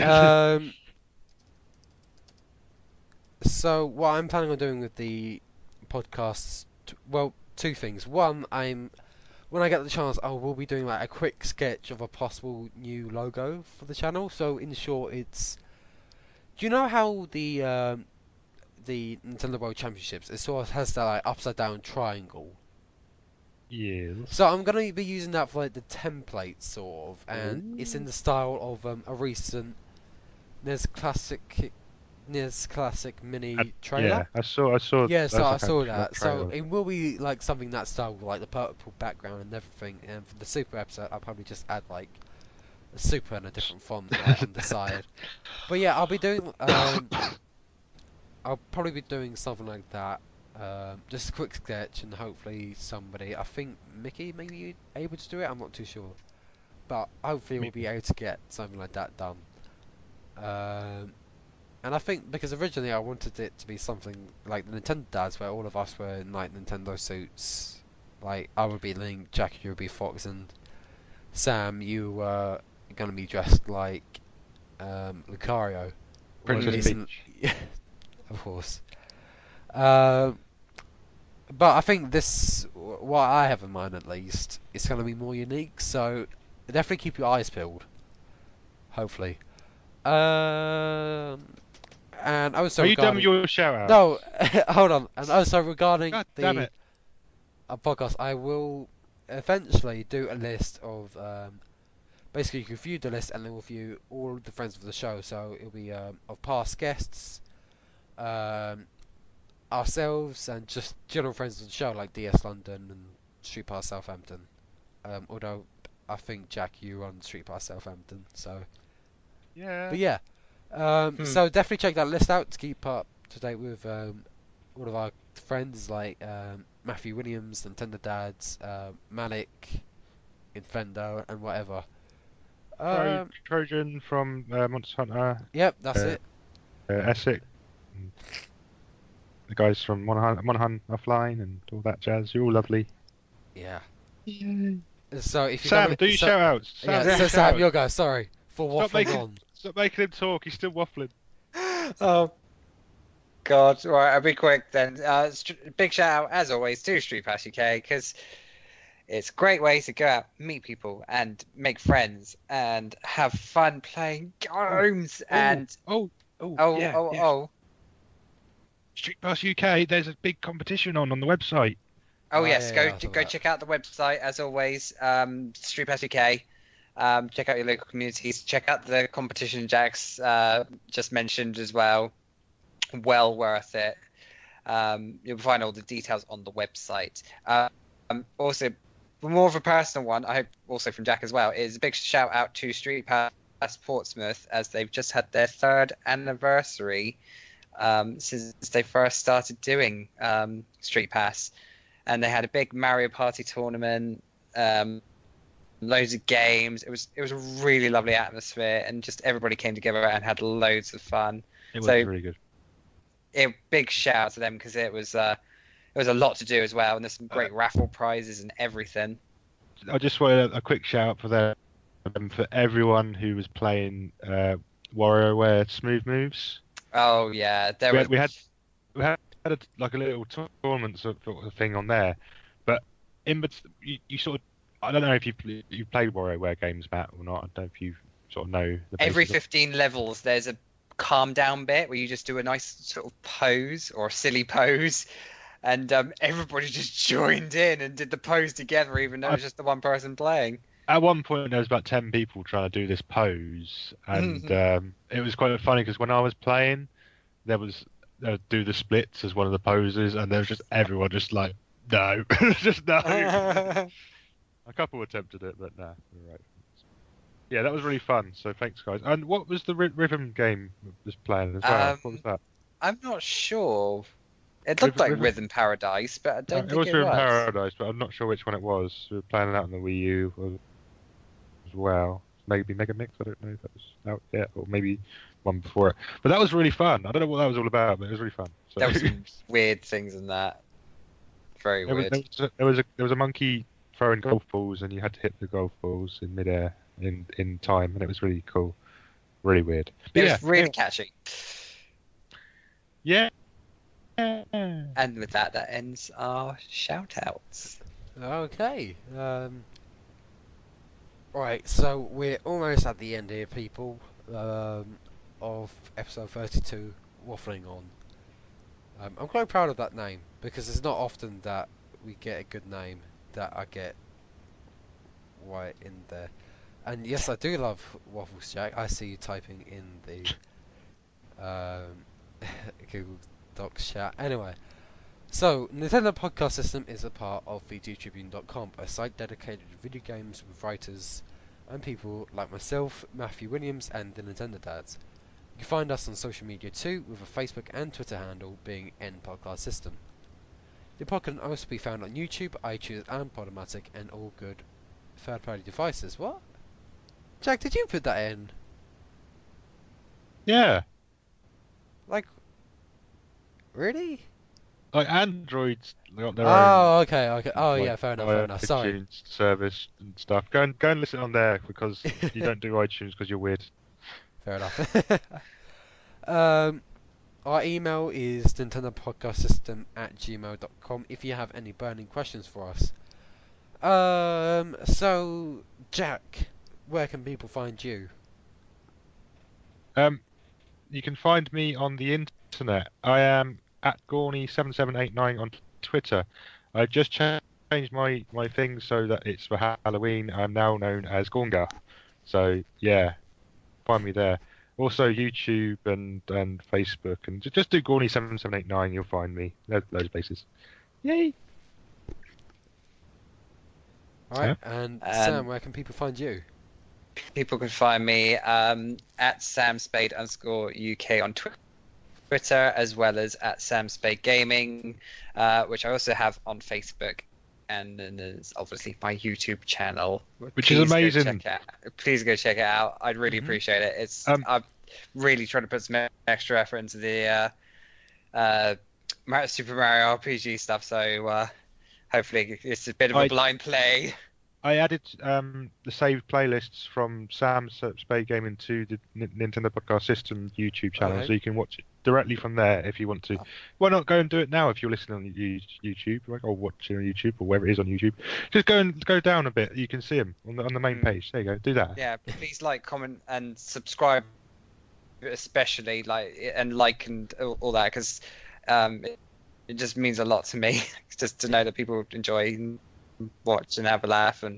So what I'm planning on doing with the podcasts, well, two things. One, when I get the chance, I will be doing like a quick sketch of a possible new logo for the channel. So in short, it's. Do you know how the Nintendo World Championships, it sort of has that like upside down triangle? Yes. So I'm gonna be using that for like the template sort of, and it's in the style of a recent NES Classic mini trailer. Yeah, I saw. Yeah, so I saw that. that. So it will be like something that style, with, like the purple background and everything. And for the Super episode, I'll probably just add like a Super and a different font on the side. But yeah, I'll be doing. I'll probably be doing something like that. Just a quick sketch, and hopefully somebody, I think Mickey may be able to do it. I'm not too sure, but hopefully we'll be able to get something like that done. And I think because originally I wanted it to be something like the Nintendo Dads, where all of us were in like Nintendo suits. Like I would be Link, Jack, you would be Fox, and Sam, you were gonna be dressed like Lucario. Or at Princess least Peach. of course. But I think this, what I have in mind at least, is going to be more unique. So definitely keep your eyes peeled. Hopefully. And also Are you done regarding with your shout out? no, hold on. And also regarding God damn the it. podcast, I will eventually do a list of basically you can view the list and then we'll view all the friends of the show. So it'll be of past guests, ourselves, and just general friends of the show like DS London and Street Pass Southampton. Although I think Jack, you run Street Pass Southampton, so. Yeah. But yeah, so definitely check that list out to keep up to date with all of our friends like Matthew Williams, Nintendo Dads, Malik, Infendo, and whatever. Trojan from Monster Hunter, Yep, that's it. Essex, and the guys from Monaghan Offline, and all that jazz. You're all lovely. Yeah. Yay. So if you Sam, do your shout outs. Yeah, so Sam, your go. Sorry for waffling on. Stop making him talk. He's still waffling. Oh God! Right, I'll be quick then. Big shout out as always to Street Pass UK because it's a great way to go out, meet people, and make friends, and have fun playing games. Street Pass UK. There's a big competition on the website. Oh yes, yeah, go check out the website as always. Street Pass UK. Check out your local communities. Check out the competition Jack's just mentioned as well. Well worth it. You'll find all the details on the website. Also, more of a personal one, I hope also from Jack as well, is a big shout out to Street Pass Portsmouth as they've just had their 3rd anniversary since they first started doing Street Pass. And they had a big Mario Party tournament. Loads of games. It was a really lovely atmosphere, and just everybody came together and had loads of fun. It was really good. Big shout out to them because it was a lot to do as well, and there's some great raffle prizes and everything. I just wanted a quick shout out for them for everyone who was playing WarioWare Smooth Moves. Oh yeah, We had like a little tournament sort of thing on there, but you sort of. I don't know if you played WarioWare games, Matt, or not. I don't know if you sort of know. Every 15 levels, there's a calm down bit where you just do a nice sort of pose or silly pose, and everybody just joined in and did the pose together, even though it was just the one person playing. At one point, there was about 10 people trying to do this pose, and it was quite funny because when I was playing, there was do the splits as one of the poses, and there was just everyone just like no, just no. A couple attempted it, but nah, you're right. Yeah, that was really fun. So thanks, guys. And what was the rhythm game was playing as well? What was that? I'm not sure. It looked like Rhythm Paradise, but I don't think it was. It was Rhythm Paradise, but I'm not sure which one it was. We were playing it out on the Wii U as well. Maybe Mega Mix. I don't know if that was out yet, or maybe one before it. But that was really fun. I don't know what that was all about, but it was really fun. So. There were some weird things in that. Very weird. There was a monkey throwing golf balls, and you had to hit the golf balls in midair in time, and it was really cool, really weird. But it was really catchy. Yeah. And with that ends our shout outs. Okay. Right, so we're almost at the end here, people, of episode 32, Waffling On. I'm quite proud of that name, because it's not often that we get a good name that I get right in there. And yes, I do love Waffles, Jack. I see you typing in the Google Docs chat. Anyway, so Nintendo Podcast System is a part of VGTribune.com, a site dedicated to video games with writers and people like myself, Matthew Williams, and the Nintendo Dads. You can find us on social media too, with a Facebook and Twitter handle being N Podcast System. The pod can also be found on YouTube, iTunes, and Podomatic, and all good third-party devices. What? Jack, did you put that in? Yeah. Like, really? Like Android's got their own Oh, okay. Oh, like, yeah, fair enough. Sorry. iTunes service and stuff. Go and listen on there because you don't do iTunes because you're weird. Fair enough. Our email is nintendopodcastsystem@gmail.com if you have any burning questions for us. So, Jack, where can people find you? You can find me on the internet. I am at Gorny7789 on Twitter. I just changed my thing so that it's for Halloween. I'm now known as Gornga. So yeah, find me there. Also YouTube and Facebook, and just do Gorny7789. You'll find me. Loads of places. Yay! Alright, and Sam, where can people find you? People can find me at samspade_UK on Twitter, as well as at samspade gaming, which I also have on Facebook, and then there's obviously my YouTube channel, which is amazing. Please go check it out. I'd really appreciate it. It's I'm really trying to put some extra effort into the Super Mario RPG stuff, so hopefully it's a bit of a blind play. I added the saved playlists from Sam's Spade Gaming to the Nintendo Podcast System YouTube channel, so you can watch it directly from there if you want to. Why not go and do it now if you're listening on YouTube, or watching on YouTube, or wherever it is on YouTube? Just go down a bit. You can see them on the main page. There you go. Do that. Yeah, please like, comment, and subscribe, especially and all that, because it just means a lot to me just to know that people enjoy. Watch and have a laugh and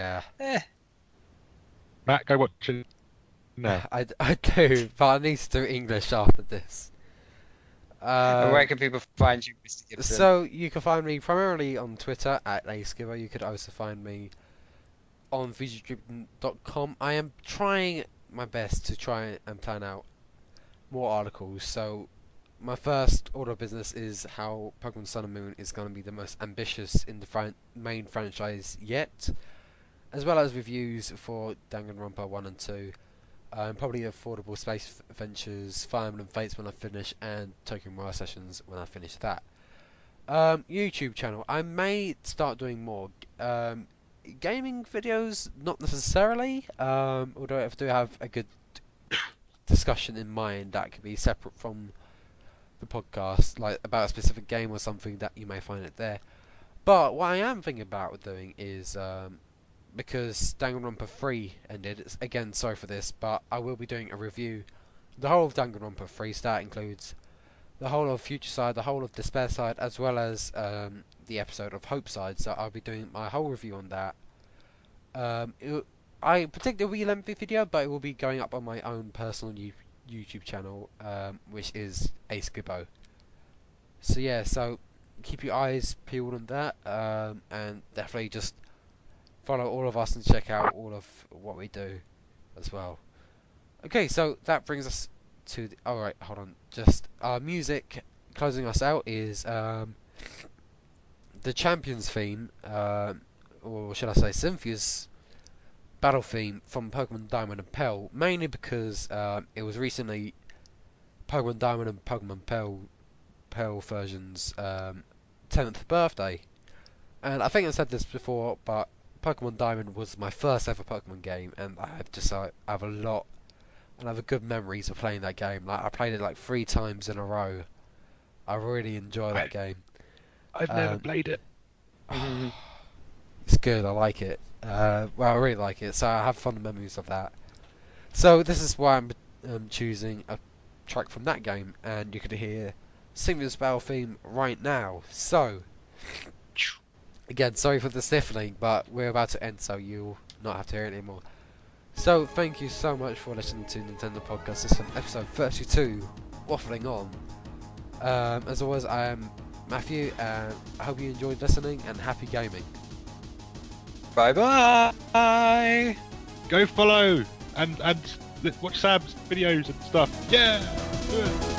Matt, go watch it. No, I do, but I need to do English after this. And where can people find you, Mr. Gibson? So you can find me primarily on Twitter at AceGiver. You could also find me on VGDriven.com. I am trying my best to try and plan out more articles. So my first order of business is how Pokemon Sun and Moon is going to be the most ambitious in the main franchise yet, as well as reviews for Danganronpa 1 and 2, probably Affordable Space Adventures, Fire Emblem Fates when I finish, and Tokyo Mirage Sessions when I finish that. YouTube channel, I may start doing more gaming videos, not necessarily, although if I do have a good discussion in mind that could be separate from the podcast, like about a specific game or something, that you may find it there. But what I am thinking about doing is, because Danganronpa 3 ended, again, sorry for this, but I will be doing a review, the whole of Danganronpa 3, so that includes the whole of Future Side, the whole of Despair Side, as well as the episode of Hope Side, so I'll be doing my whole review on that. I predict it will be a lengthy video, but it will be going up on my own personal YouTube channel, which is AceGibbo. So yeah, so keep your eyes peeled on that, and definitely just follow all of us and check out all of what we do as well. Okay, so that brings us to the, alright, hold on, just our music closing us out is the Champions theme, or should I say Cynthia's battle theme from Pokemon Diamond and Pearl, mainly because it was recently Pokemon Diamond and Pokemon Pearl version's 10th birthday, and I think I said this before, but Pokemon Diamond was my first ever Pokemon game, and I have a lot and I have a good memories of playing that game. Like I played it like 3 times in a row. I really enjoy that game. I've never played it. It's good, I like it. Well, I really like it, so I have fond memories of that. So this is why I'm choosing a track from that game, and you could hear Cynthia's battle theme right now. So, again, sorry for the sniffling, but we're about to end, so you'll not have to hear it anymore. So, thank you so much for listening to Nintendo Podcast System episode 32, Waffling On. As always, I am Matthew, and I hope you enjoyed listening, and happy gaming. Bye bye. Go follow and watch Sam's videos and stuff. Yeah. Do it.